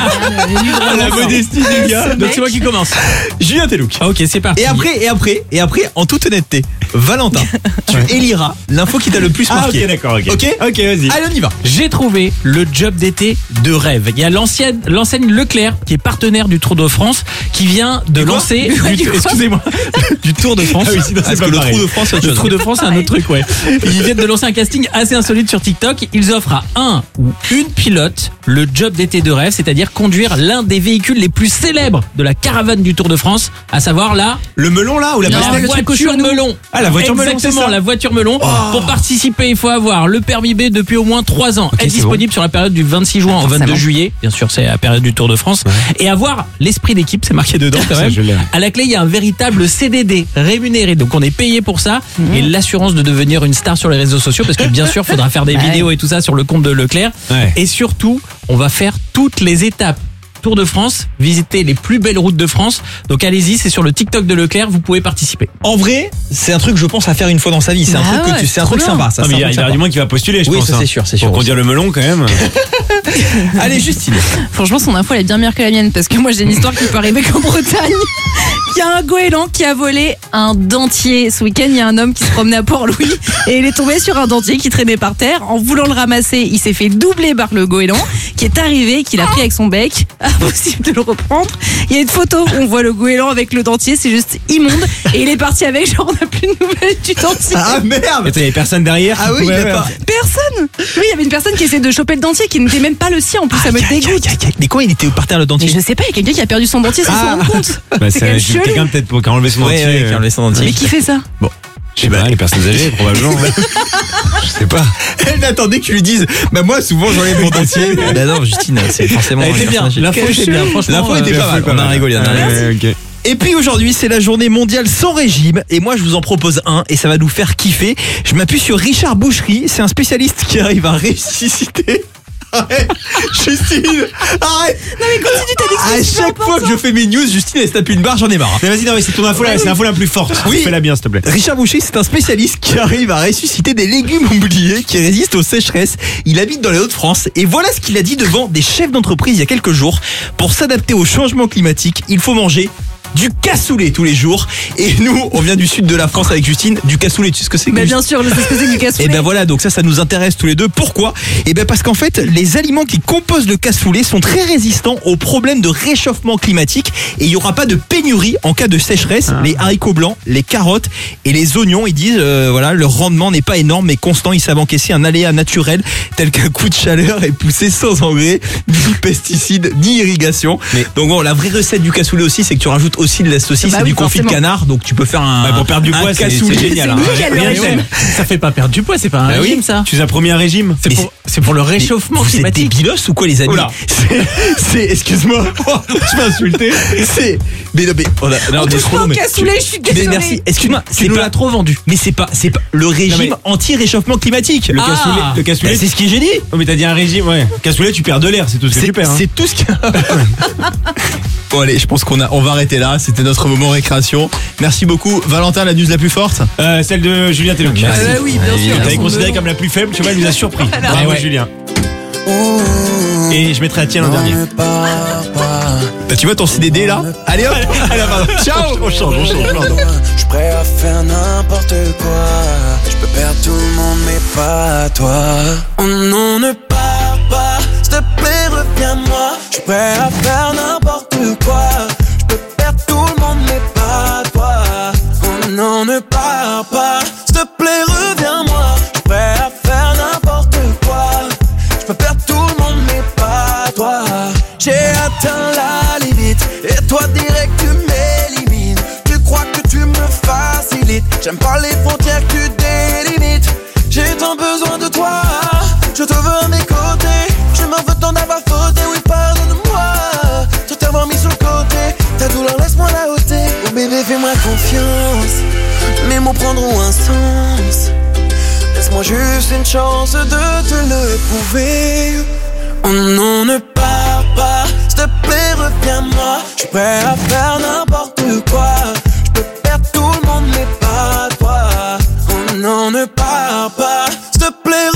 la modestie du gars. Donc c'est moi qui commence. Julien Telouk. Ok, c'est parti. Et après, et après, et après, en toute honnêteté, Valentin, tu éliras l'info qui t'a le plus Ah, marqué. ok, d'accord, ok. Ok, ok, vas-y. Allez, on y va. J'ai trouvé le job d'été de rêve. Il y a l'ancienne, l'enseigne Leclerc qui est partenaire du Tour de France qui vient de Du quoi lancer. Du quoi, du- du quoi excusez-moi. Du Tour de France. Ah oui, sinon, c'est Parce pas que le pareil. Tour de France, c'est autre Le chose. Tour de France, c'est un autre truc, ouais. Ils viennent de lancer un casting assez insolite sur TikTok. Ils offrent à un ou une pilote le job d'été de rêve, c'est-à-dire conduire l'un des véhicules les plus célèbres de la caravane du Tour de France, à savoir la Le melon là ou la la pastèque? voiture melon. Ah, la voiture melon, c'est Exactement, ça. la voiture melon. Pour participer, il faut avoir le permis B depuis au moins trois ans, être c'est disponible sur la période du vingt-six juin au vingt-deux juillet. Bien sûr, c'est la période du Tour de France. Et avoir l'esprit d'équipe, c'est marqué dedans quand Ça, même. je l'ai. À la clé, il y a un véritable C D D rémunéré. Donc on est payé pour ça. Et l'assurance de devenir une star sur les réseaux sociaux, parce que bien sûr, il faudra faire des vidéos et tout ça sur le compte de Leclerc. Ouais. Et surtout, on va faire toutes les étapes. Tour de France, visiter les plus belles routes de France. Donc allez-y, c'est sur le TikTok de Leclerc, vous pouvez participer. En vrai, c'est un truc, je pense, à faire une fois dans sa vie. C'est un Bah truc que ouais, tu, c'est un c'est truc trop sympa. Ça, Non, mais c'est il y un a, truc il y a sympa. du moins qui va postuler, je Oui, pense. ça, hein. c'est sûr, c'est sûr Pour aussi. conduire le melon quand même. Allez, Justine. Franchement, son info elle est bien meilleure que la mienne parce que moi j'ai une histoire qui peut arriver qu'en Bretagne. Il y a un goéland qui a volé un dentier. Ce week-end, il y a un homme qui se promenait à Port-Louis et il est tombé sur un dentier qui traînait par terre. En voulant le ramasser, il s'est fait doubler par le goéland qui est arrivé, qui l'a pris avec son bec. Impossible de le reprendre. Il y a une photo où on voit le goéland avec le dentier, c'est juste immonde. Et il est parti avec, genre on n'a plus de nouvelles du dentier. Ah merde. Attends, il y avait personne derrière. Ah qui oui, il pouvait- a pas. Personne. Oui, il y avait une personne qui essayait de choper le dentier qui n'était même pas le sien. En plus, ça me Aïe, aïe, dégoûte. aïe, aïe, aïe. Mais quoi, il était par terre le Mais dentier? je sais pas, il y a quelqu'un qui a perdu son dentier sans Ah. s'en rendre compte. Bah, C'est c'est quand même chelou. quelqu'un peut-être pour- qui a enlevé son Ouais, dentier. ouais, qui a enlevé son dentier. Mais qui fait ça? Je sais pas, les personnes âgées, probablement. Je sais pas. Elle attendait que tu lui dises. Bah moi, souvent, j'enlève mon dentier. Bah non, Justine, c'est forcément. Elle était bien. L'info était bien, franchement. L'info était euh, pas mal. On a rigolé. on a rigolé. Ouais, ok. Et puis aujourd'hui, c'est la journée mondiale sans régime. Et moi, je vous en propose un et ça va nous faire kiffer. Je m'appuie sur Richard Boucherie. C'est un spécialiste qui arrive à ressusciter. Arrête, Justine, arrête. Non mais continue, t'as dit que À c'était super chaque fois que important. je fais mes news, Justine, elle se tape une barre, j'en ai marre. Mais vas-y, non, mais c'est ton info là, c'est l'info la plus forte. Oui. Fais-la bien, s'il te plaît. Richard Boucher, c'est un spécialiste qui arrive à ressusciter des légumes oubliés qui résistent aux sécheresses. Il habite dans les Hauts-de-France et voilà ce qu'il a dit devant des chefs d'entreprise il y a quelques jours. Pour s'adapter au changement climatique, il faut manger du cassoulet tous les jours. Et nous, on vient du sud de la France avec Justine, du cassoulet. Tu sais ce que c'est que Bah du- bien sûr, je sais ce que c'est que du cassoulet. Et ben voilà, donc ça, ça nous intéresse tous les deux. Pourquoi? Et ben parce qu'en fait, les aliments qui composent le cassoulet sont très résistants aux problèmes de réchauffement climatique et il n'y aura pas de pénurie en cas de sécheresse. Les haricots blancs, les carottes et les oignons, ils disent, euh, voilà, leur rendement n'est pas énorme mais constant. Ils savent encaisser un aléa naturel tel qu'un coup de chaleur et pousser sans engrais, ni pesticides, ni irrigation. Donc bon, la vraie recette du cassoulet aussi, c'est que tu rajoutes aussi de la saucisse Bah et oui, du confit de forcément. canard. Donc tu peux faire un, Ouais, pour perdre du un poids, c'est cassoulet. c'est génial. hein. C'est nickel, le Rien régime. que- Ça fait pas perdre du poids, c'est pas un Bah oui, régime ça. tu as promis un régime. C'est pour, c'est pour le réchauffement Vous êtes climatique. débilos ou quoi les amis? Oula. C'est, c'est- excuse-moi, je m'ai insulté. C'est, mais non mais on a, non, On on est touche trop pas long, au mais- cassoulet, je suis Mais désolée. merci. Excuse-moi, Tu c'est nous pas l'as trop vendu. Mais c'est pas, c'est pas le régime mais- anti-réchauffement climatique. Le Ah. cassoulet, le cassoulet. Bah, c'est ce que j'ai dit. Oh, mais t'as dit un régime, ouais. Cassoulet, tu perds de l'air, c'est tout ce que C'est, tu perds. hein. c'est tout ce qu'il y a. Bon allez, je pense qu'on a, on va arrêter là. C'était notre moment récréation. Merci beaucoup, Valentin. La news la plus forte. Euh, celle de Julien Telouk. Merci. Ah oui, bien sûr. T'avais considéré comme la plus faible, tu vois, elle nous a surpris. Voilà. Bravo, Ouais. Julien. Et je mettrai la tienne en dernier. Bah, tu vois ton C D D là. Allez hop. Allez, pardon. Ciao. On change, on change, pardon. Je suis prêt à faire n'importe quoi. Je peux perdre tout le monde, mais pas toi. Oh non, ne pars pas. S'il te plaît, reviens-moi. Je suis prêt à faire n'importe quoi. Je peux perdre tout le monde, mais pas toi. Oh non, ne pars pas. S'il te plaît, reviens-moi. Je suis prêt à faire n'importe quoi. Je peux perdre tout le monde, mais pas toi. J'ai atteint la limite. Et toi, direct, tu m'élimines. Tu crois que tu me facilites. J'aime pas les frontières que tu délimites. J'ai tant besoin de toi. Je te veux à mes côtés. Je m'en veux tant d'avoir fauté. Oui, pardonne-moi. Tout t'avoir mis sur le côté. Ta douleur, laisse-moi la ôter. Oh bébé, fais-moi confiance. Mes mots prendront un sens. Laisse-moi juste une chance de te le prouver. Oh non, ne pars pas. S'il te plaît, reviens-moi. Je suis prêt à faire n'importe quoi. Je peux perdre tout le monde, mais pas toi. Oh non, ne pars pas. S'il te plaît,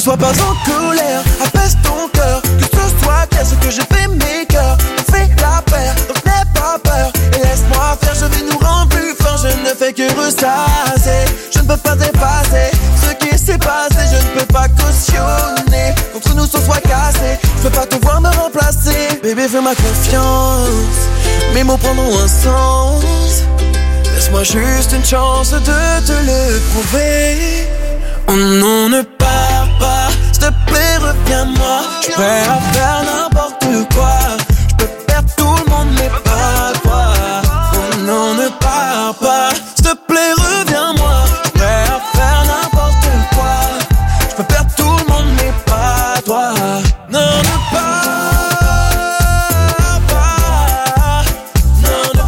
sois pas en colère, apaise ton cœur, que ce soit clair, ce que j'ai fait mes cœurs, on fait la paire, donc n'aie pas peur, et laisse-moi faire, je vais nous rendre plus forts, je ne fais que ressasser, je ne peux pas effacer, ce qui s'est passé, je ne peux pas cautionner, contre nous sans soit cassé, je peux pas te voir me remplacer, bébé fais-moi confiance, mes mots prendront un sens, laisse-moi juste une chance de te le prouver. Oh non, ne pars pas, s'il te plaît, reviens-moi. Je suis prêt à faire n'importe quoi. Je peux perdre tout le monde, mais pas toi. Oh non, ne pars pas, s'il te plaît, reviens-moi. Je suis prêt à faire n'importe quoi. Je peux perdre tout le monde, mais pas toi. Non, ne pars pas. Non, ne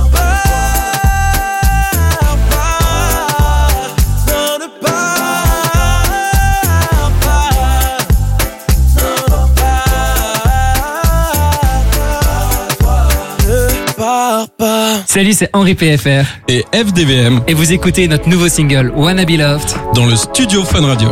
pars pas. Non, ne pars pas. Salut, c'est Henri P F R et F D V M et vous écoutez notre nouveau single Wanna Be Loved dans le studio Fun Radio.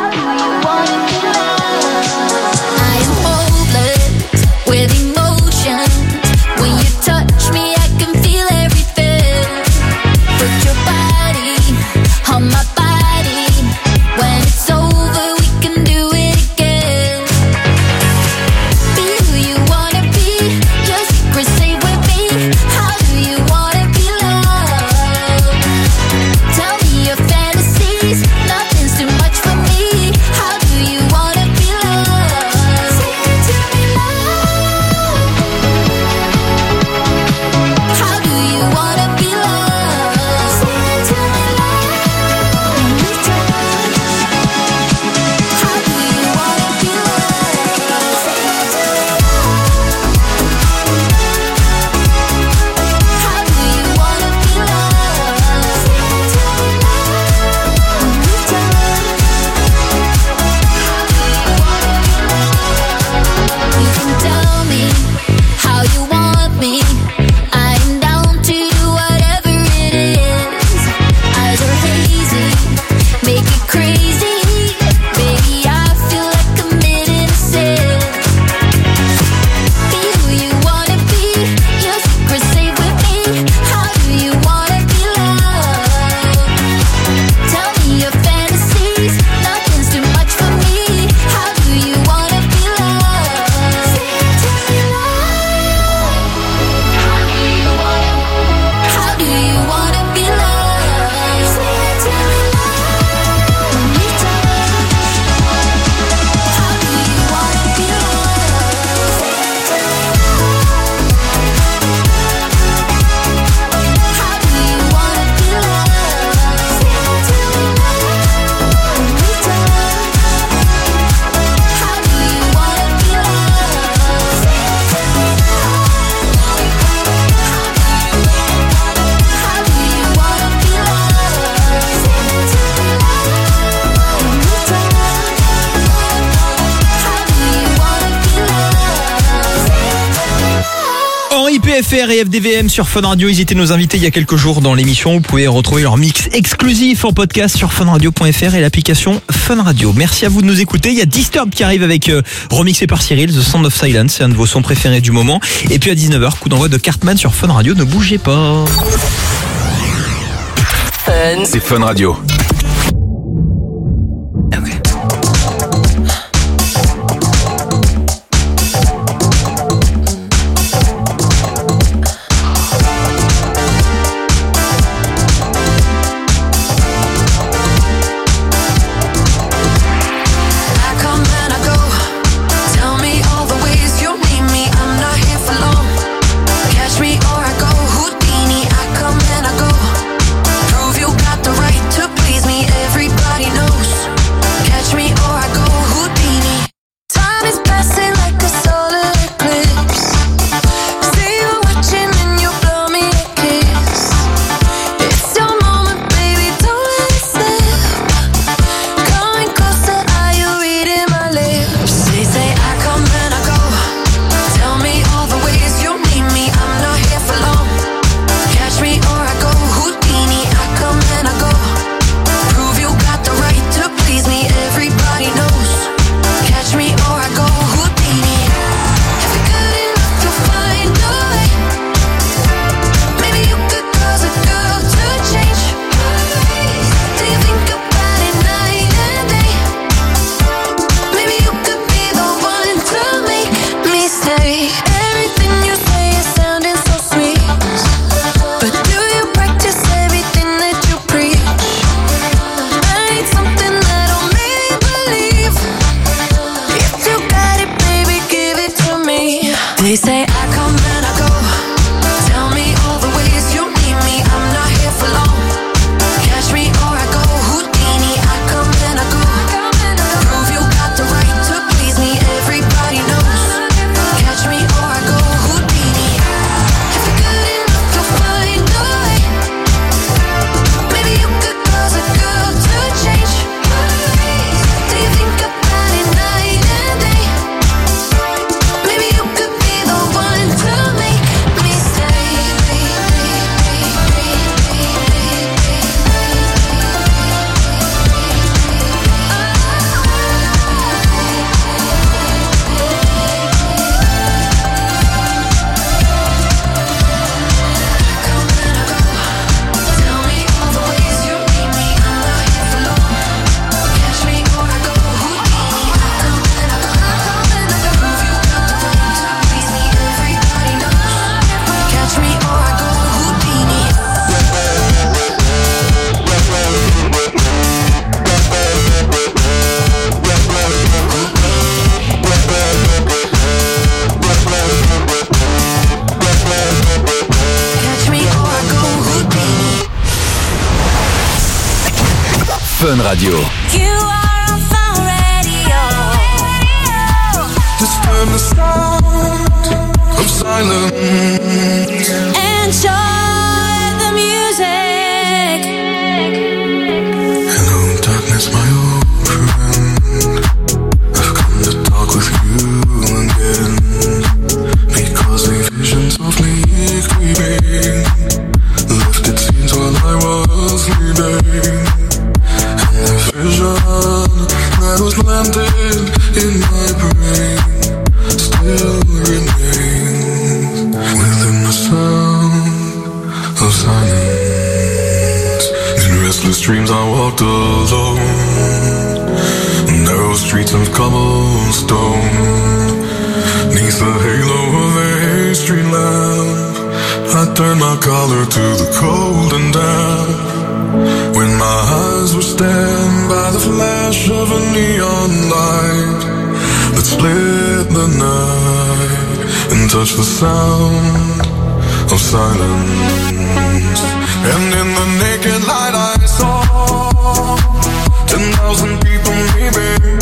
P F R et F D V M sur Fun Radio, ils étaient nos invités il y a quelques jours dans l'émission. Vous pouvez retrouver leur mix exclusif en podcast sur funradio point f r et l'application Fun Radio. Merci à vous de nous écouter. Il y a Disturbed qui arrive avec euh, remixé par Cyril, The Sound of Silence, c'est un de vos sons préférés du moment. Et puis à dix-neuf heures, coup d'envoi de Cartman sur Fun Radio. Ne bougez pas. Fun. C'est Fun Radio. Please Fun Radio. You are on Fun Radio. Disturb the sound of silence. Enjoy the music. Hello, darkness, my old friend. I've come to talk with you again. Because the visions of me creeping lifted scenes while I was sleeping. And the vision that was planted in my brain still remains within the sound of silence. In restless dreams I walked alone, narrow streets of cobblestone. Neath the halo of a street lamp, I turned my collar to the cold and damp. When my eyes were stabbed by the flash of a neon light that split the night and touched the sound of silence. And in the naked light I saw ten thousand people weeping,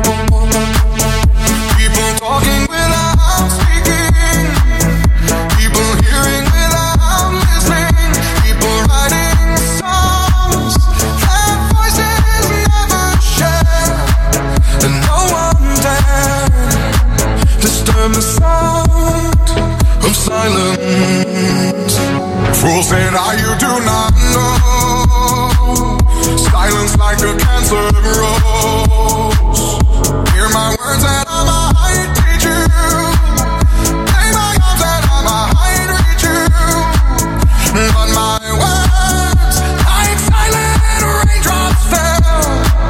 people talking without speaking, people hearing without listening, people writing songs that voices never share, and no one dared disturb the sound of silence. Fool said, I you do not know, silence like a cancer grows. Hear my words and I might teach you, lay my arms and I might reach you, but my words like silent raindrops fell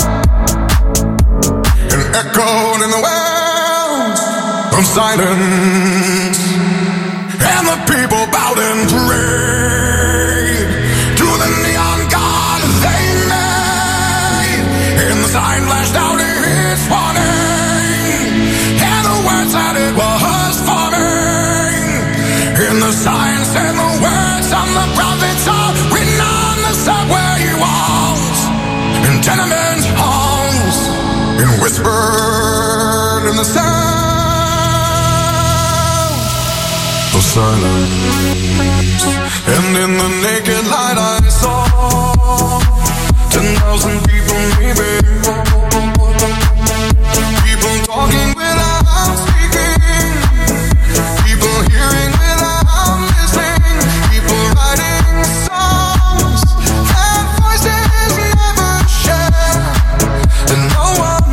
and echoed in the wells of silence. And the people bowed and prayed to the neon god they made. And the sign flashed out its warning, and the words that it was forming. And the sign said the words of the prophets are written on the subway walls, in tenement halls, and whispered in the sound of silence. And in the naked light I saw ten thousand people weeping, people talking without speaking, people hearing without listening, people writing songs that voices never share, and no one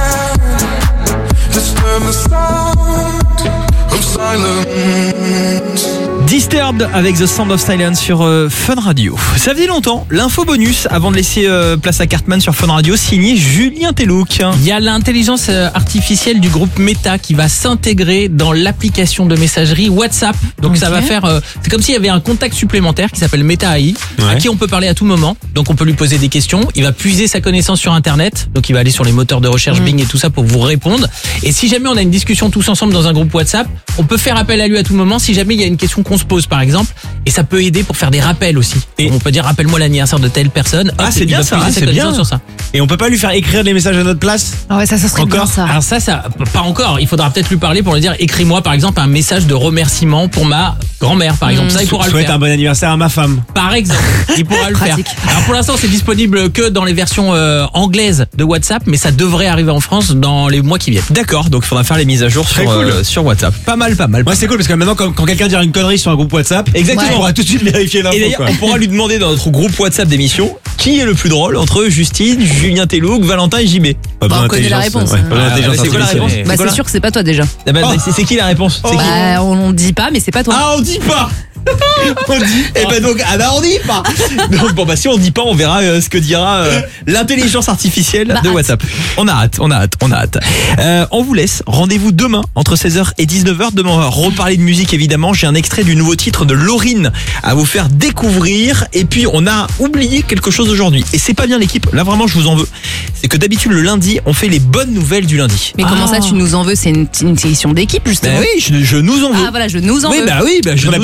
dared disturb the sound of silence. Disturbed avec The Sound of Silence sur euh, Fun Radio. Ça faisait longtemps, l'info bonus avant de laisser euh, place à Cartman sur Fun Radio, signé Julien Telouk. Il y a l'intelligence artificielle du groupe Meta qui va s'intégrer dans l'application de messagerie WhatsApp. Donc okay. ça va faire, euh, c'est comme s'il y avait un contact supplémentaire qui s'appelle Meta A I, ouais. à qui on peut parler à tout moment. Donc on peut lui poser des questions. Il va puiser sa connaissance sur Internet. Donc il va aller sur les moteurs de recherche mmh. Bing et tout ça pour vous répondre. Et si jamais on a une discussion tous ensemble dans un groupe WhatsApp, on peut faire appel à lui à tout moment si jamais il y a une question qu'on se pose par exemple, et ça peut aider pour faire des rappels aussi. Et on peut dire rappelle-moi l'anniversaire de telle personne. Hop, ah c'est bien ça, ah, c'est bien sur ça. Et on peut pas lui faire écrire des messages à notre place. Ah ouais, ça ça serait encore bien ça. Alors ça ça pas encore, il faudra peut-être lui parler pour lui dire écris-moi par exemple un message de remerciement pour ma grand-mère par exemple. Mmh. Ça il pourra Souhaite le faire. Souhaite un bon anniversaire à ma femme. Par exemple, il pourra le faire. Alors pour l'instant, c'est disponible que dans les versions euh, anglaises de WhatsApp, mais ça devrait arriver en France dans les mois qui viennent. D'accord, donc il faudra faire les mises à jour sur, cool. euh, sur WhatsApp. Pas mal, pas mal. Moi, c'est cool parce que maintenant quand, quand quelqu'un dit une connerie sur un groupe WhatsApp, exactement, ouais. on pourra tout de suite vérifier l'info. Et d'ailleurs, on pourra lui demander dans notre groupe WhatsApp d'émission qui est le plus drôle entre Justine, Julien Telouk, Valentin et J B. Bah, on connaît la réponse. Ouais. Ah, bah, c'est quoi la réponse? Bah, c'est sûr que c'est pas toi déjà. Ah bah, oh. c'est, c'est qui la réponse? C'est oh. qui bah, on dit pas, mais c'est pas toi. Ah, on dit pas. On dit. Et ben donc, ah bah on dit pas. Donc bon bah si on dit pas, on verra euh, ce que dira euh, l'intelligence artificielle bah, de WhatsApp. On a hâte, on a hâte, on a hâte. Euh, on vous laisse. Rendez-vous demain entre seize heures et dix-neuf heures. Demain on va reparler de musique évidemment. J'ai un extrait du nouveau titre de Lauryn à vous faire découvrir. Et puis on a oublié quelque chose aujourd'hui. Et c'est pas bien l'équipe. Là vraiment je vous en veux. C'est que d'habitude le lundi on fait les bonnes nouvelles du lundi. Mais ah. comment ça tu nous en veux? C'est une, une émission d'équipe justement. Bah oui, je, je nous en veux. Ah voilà, je nous en oui, veux. Bah oui, bah je on apporte du nouveau.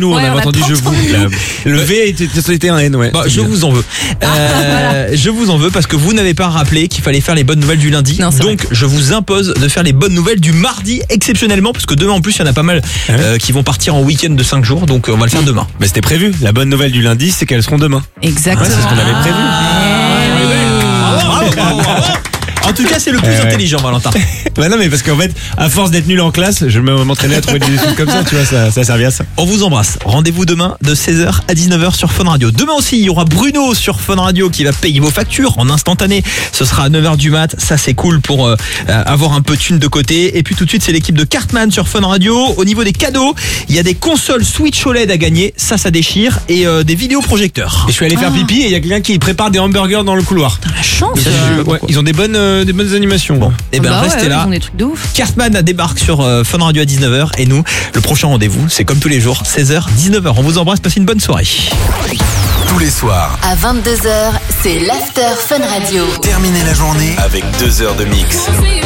nous, Ouais, on on avait a entendu je trop vous. Le, le V était, était un N, ouais. Bah, C'est je bien. vous en veux. Euh, je vous en veux parce que vous n'avez pas rappelé qu'il fallait faire les bonnes nouvelles du lundi. Non, c'est Donc je vous impose de faire les bonnes nouvelles du mardi exceptionnellement parce que demain en plus il y en a pas mal euh, qui vont partir en week-end de cinq jours. Donc on va le faire demain. Mais c'était prévu. La bonne nouvelle du lundi, c'est qu'elles seront demain. Exactement. Ouais, c'est ce qu'on avait prévu. Bravo, bravo, bravo. En tout cas, c'est le plus Euh, ouais. intelligent, Valentin. Bah non, mais parce qu'en fait, à force d'être nul en classe, je me- m'entraînais à trouver des trucs comme ça, tu vois, ça, ça servait à ça. On vous embrasse. Rendez-vous demain de seize heures à dix-neuf heures sur Fun Radio. Demain aussi, il y aura Bruno sur Fun Radio qui va payer vos factures en instantané. Ce sera à neuf heures du mat. Ça, c'est cool pour euh, avoir un peu de thune de côté. Et puis tout de suite, c'est l'équipe de Cartman sur Fun Radio. Au niveau des cadeaux, il y a des consoles Switch O L E D à gagner. Ça, ça déchire. Et euh, des vidéoprojecteurs. Et je suis allé faire pipi et il y a quelqu'un qui prépare des hamburgers dans le couloir. La chance. Et ça, je- ouais, ils ont des bonnes, euh, des bonnes animations. Bon, et ben Bah ouais, restez eux, là. Ils ont des trucs de ouf. Cartman débarque sur euh, Fun Radio à dix-neuf heures. Et nous, le prochain rendez-vous, c'est comme tous les jours, seize heures, dix-neuf heures. On vous embrasse. Passez une bonne soirée. Tous les soirs, À vingt-deux heures, c'est l'After Fun Radio. terminez la journée avec deux heures de mix.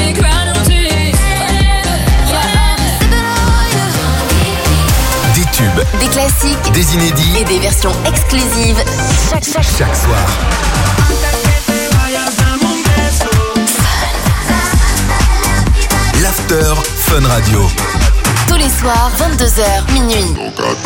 Des tubes, Des classiques des inédits et des versions exclusives chaque, chaque, chaque soir. L'After Fun Radio. tous les soirs, vingt-deux heures, minuit.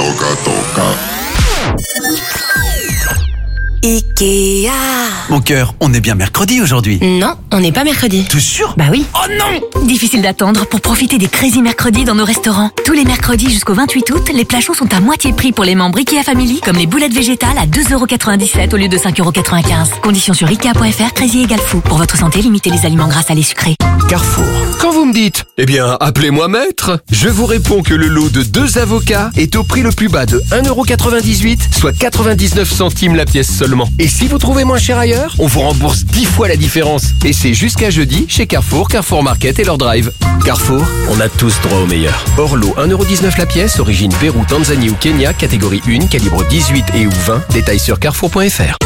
Ikea. Mon cœur, on est bien mercredi aujourd'hui. Non, on n'est pas mercredi. T'es sûr? Bah oui. Oh non! Difficile d'attendre pour profiter des Crazy Mercredis dans nos restaurants. Tous les mercredis jusqu'au vingt-huit août, les plats chauds sont à moitié prix pour les membres Ikea Family, comme les boulettes végétales à deux euros quatre-vingt-dix-sept au lieu de cinq euros quatre-vingt-quinze. Conditions sur ikea point fr, Crazy égale fou. Pour votre santé, limitez les aliments gras, salés, sucrés. Carrefour. Quand vous me dites, eh bien, appelez-moi maître, je vous réponds que le lot de deux avocats est au prix le plus bas de un euro quatre-vingt-dix-huit, soit quatre-vingt-dix-neuf centimes la pièce seulement. Et si vous trouvez moins cher ailleurs, on vous rembourse dix fois la différence. Et c'est jusqu'à jeudi chez Carrefour, Carrefour Market et leur drive. Carrefour, on a tous droit au meilleur. Or lot un euro dix-neuf la pièce, origine Pérou, Tanzanie ou Kenya, catégorie un, calibre dix-huit et ou vingt. Détails sur carrefour point fr.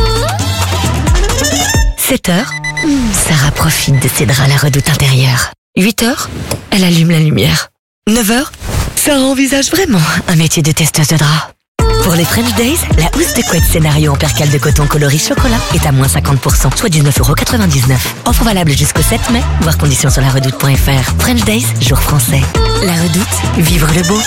sept heures, Sarah profite de ses draps à la redoute intérieure. huit heures, elle allume la lumière. neuf heures, Sarah envisage vraiment un métier de testeuse de draps. Pour les French Days, la housse de couette scénario en percale de coton coloris chocolat est à moins cinquante pour cent, soit dix-neuf euros quatre-vingt-dix-neuf. Offre valable jusqu'au sept mai, voir conditions sur la redoute point fr. French Days, jour français. La redoute, vivre le beau.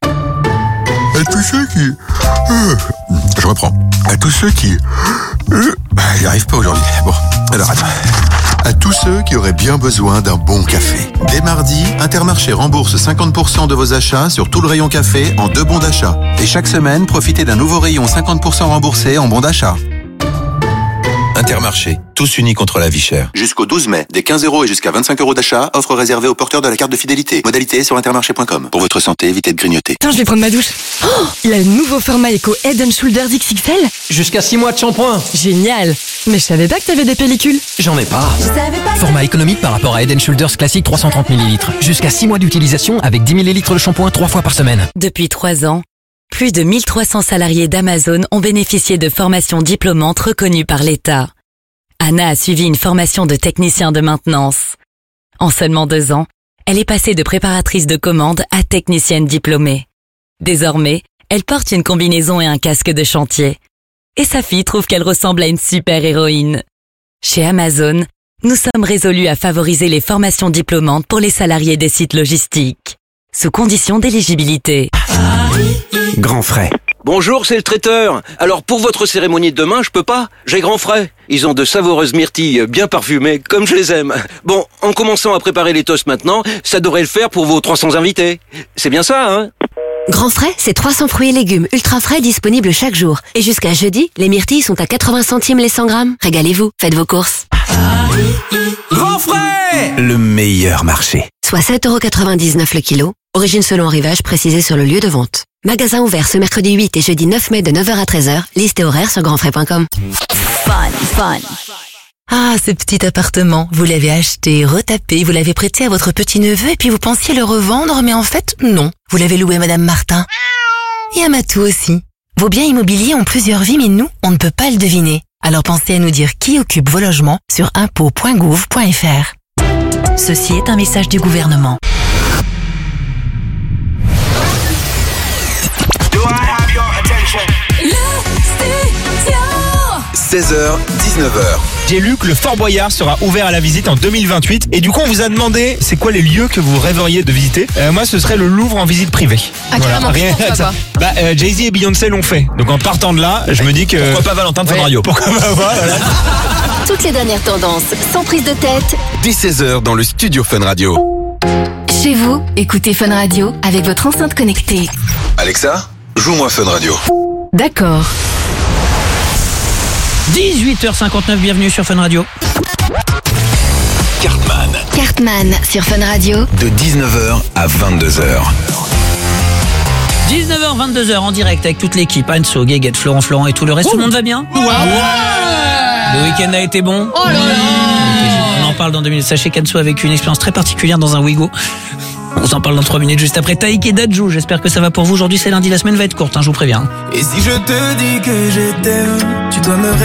À tous ceux qui... Euh, je reprends. À tous ceux qui... Euh, bah, j'y arrive pas aujourd'hui. Bon, alors attends. À tous ceux qui auraient bien besoin d'un bon café. Dès mardi, Intermarché rembourse cinquante pour cent de vos achats sur tout le rayon café en deux bons d'achat. Et chaque semaine, profitez d'un nouveau rayon cinquante pour cent remboursé en bons d'achat. Intermarché, tous unis contre la vie chère. Jusqu'au douze mai, des quinze euros et jusqu'à vingt-cinq euros d'achat, offre réservée aux porteurs de la carte de fidélité. Modalité sur intermarché point com. Pour votre santé, évitez de grignoter. Attends, je vais prendre ma douche. Oh, le nouveau format Eco Head and Shoulders X X L. Jusqu'à six mois de shampoing. Génial. Mais je savais pas que t'avais des pellicules. J'en ai pas. Format économique par rapport à Head and Shoulders classique trois cent trente millilitres. Jusqu'à six mois d'utilisation avec dix millilitres de shampoing trois fois par semaine. Depuis trois ans, plus de mille trois cents salariés d'Amazon ont bénéficié de formations diplômantes reconnues par l'État. Anna a suivi une formation de technicien de maintenance. En seulement deux ans, elle est passée de préparatrice de commande à technicienne diplômée. Désormais, elle porte une combinaison et un casque de chantier. Et sa fille trouve qu'elle ressemble à une super-héroïne. Chez Amazon, nous sommes résolus à favoriser les formations diplômantes pour les salariés des sites logistiques, sous condition d'éligibilité. Grand frais. Bonjour, c'est le traiteur. Alors pour votre cérémonie de demain, je peux pas. J'ai grand frais. Ils ont de savoureuses myrtilles bien parfumées, comme je les aime. Bon, en commençant à préparer les toasts maintenant, ça devrait le faire pour vos trois cents invités. C'est bien ça, hein? Grand frais, c'est trois cents fruits et légumes ultra frais disponibles chaque jour. Et jusqu'à jeudi, les myrtilles sont à quatre-vingts centimes les cent grammes. Régalez-vous, faites vos courses. Grand frais! Le meilleur marché. Soit sept euros quatre-vingt-dix-neuf le kilo. Origine selon arrivage précisée sur le lieu de vente. Magasin ouvert ce mercredi huit et jeudi neuf mai de neuf heures à treize heures. Liste et horaire sur grand frais point com. Fun, fun. Ah, ce petit appartement, vous l'avez acheté, retapé, vous l'avez prêté à votre petit-neveu et puis vous pensiez le revendre, mais en fait, non. Vous l'avez loué à Madame Martin. Et à Matou aussi. Vos biens immobiliers ont plusieurs vies, mais nous, on ne peut pas le deviner. Alors pensez à nous dire qui occupe vos logements sur impôts point gouv point fr. Ceci est un message du gouvernement. Do I have your seize heures, dix-neuf heures. J'ai lu que le Fort Boyard sera ouvert à la visite en deux mille vingt-huit. Et du coup, on vous a demandé c'est quoi les lieux que vous rêveriez de visiter. Euh, moi, ce serait le Louvre en visite privée. Ah, carrément, rien pourquoi que ça. pas. Bah, euh, Jay-Z et Beyoncé l'ont fait. Donc en partant de là, je me dis que... Pourquoi pas Valentin de Fun Ouais. Radio? Pourquoi pas voilà. Toutes les dernières tendances, sans prise de tête. Dès seize heures dans le studio Fun Radio. Chez vous, écoutez Fun Radio avec votre enceinte connectée. Alexa, joue-moi Fun Radio. D'accord. dix-huit heures cinquante-neuf, bienvenue sur Fun Radio. Cartman, Cartman sur Fun Radio. de dix-neuf heures à vingt-deux heures. dix-neuf heures, vingt-deux heures en direct avec toute l'équipe. Anso, Guéguette, Florent, Florent et tout le reste. Tout le monde va bien? Ouais. Le week-end a été bon? Oh là là. On en parle dans deux minutes. Sachez qu'Anso a vécu une expérience très particulière dans un Wigo. On vous en parle dans trois minutes juste après Taïk et Dadju. J'espère que ça va pour vous. Aujourd'hui c'est lundi, la semaine va être courte, hein, je vous préviens. Et si je te dis que je t'aime, tu dois me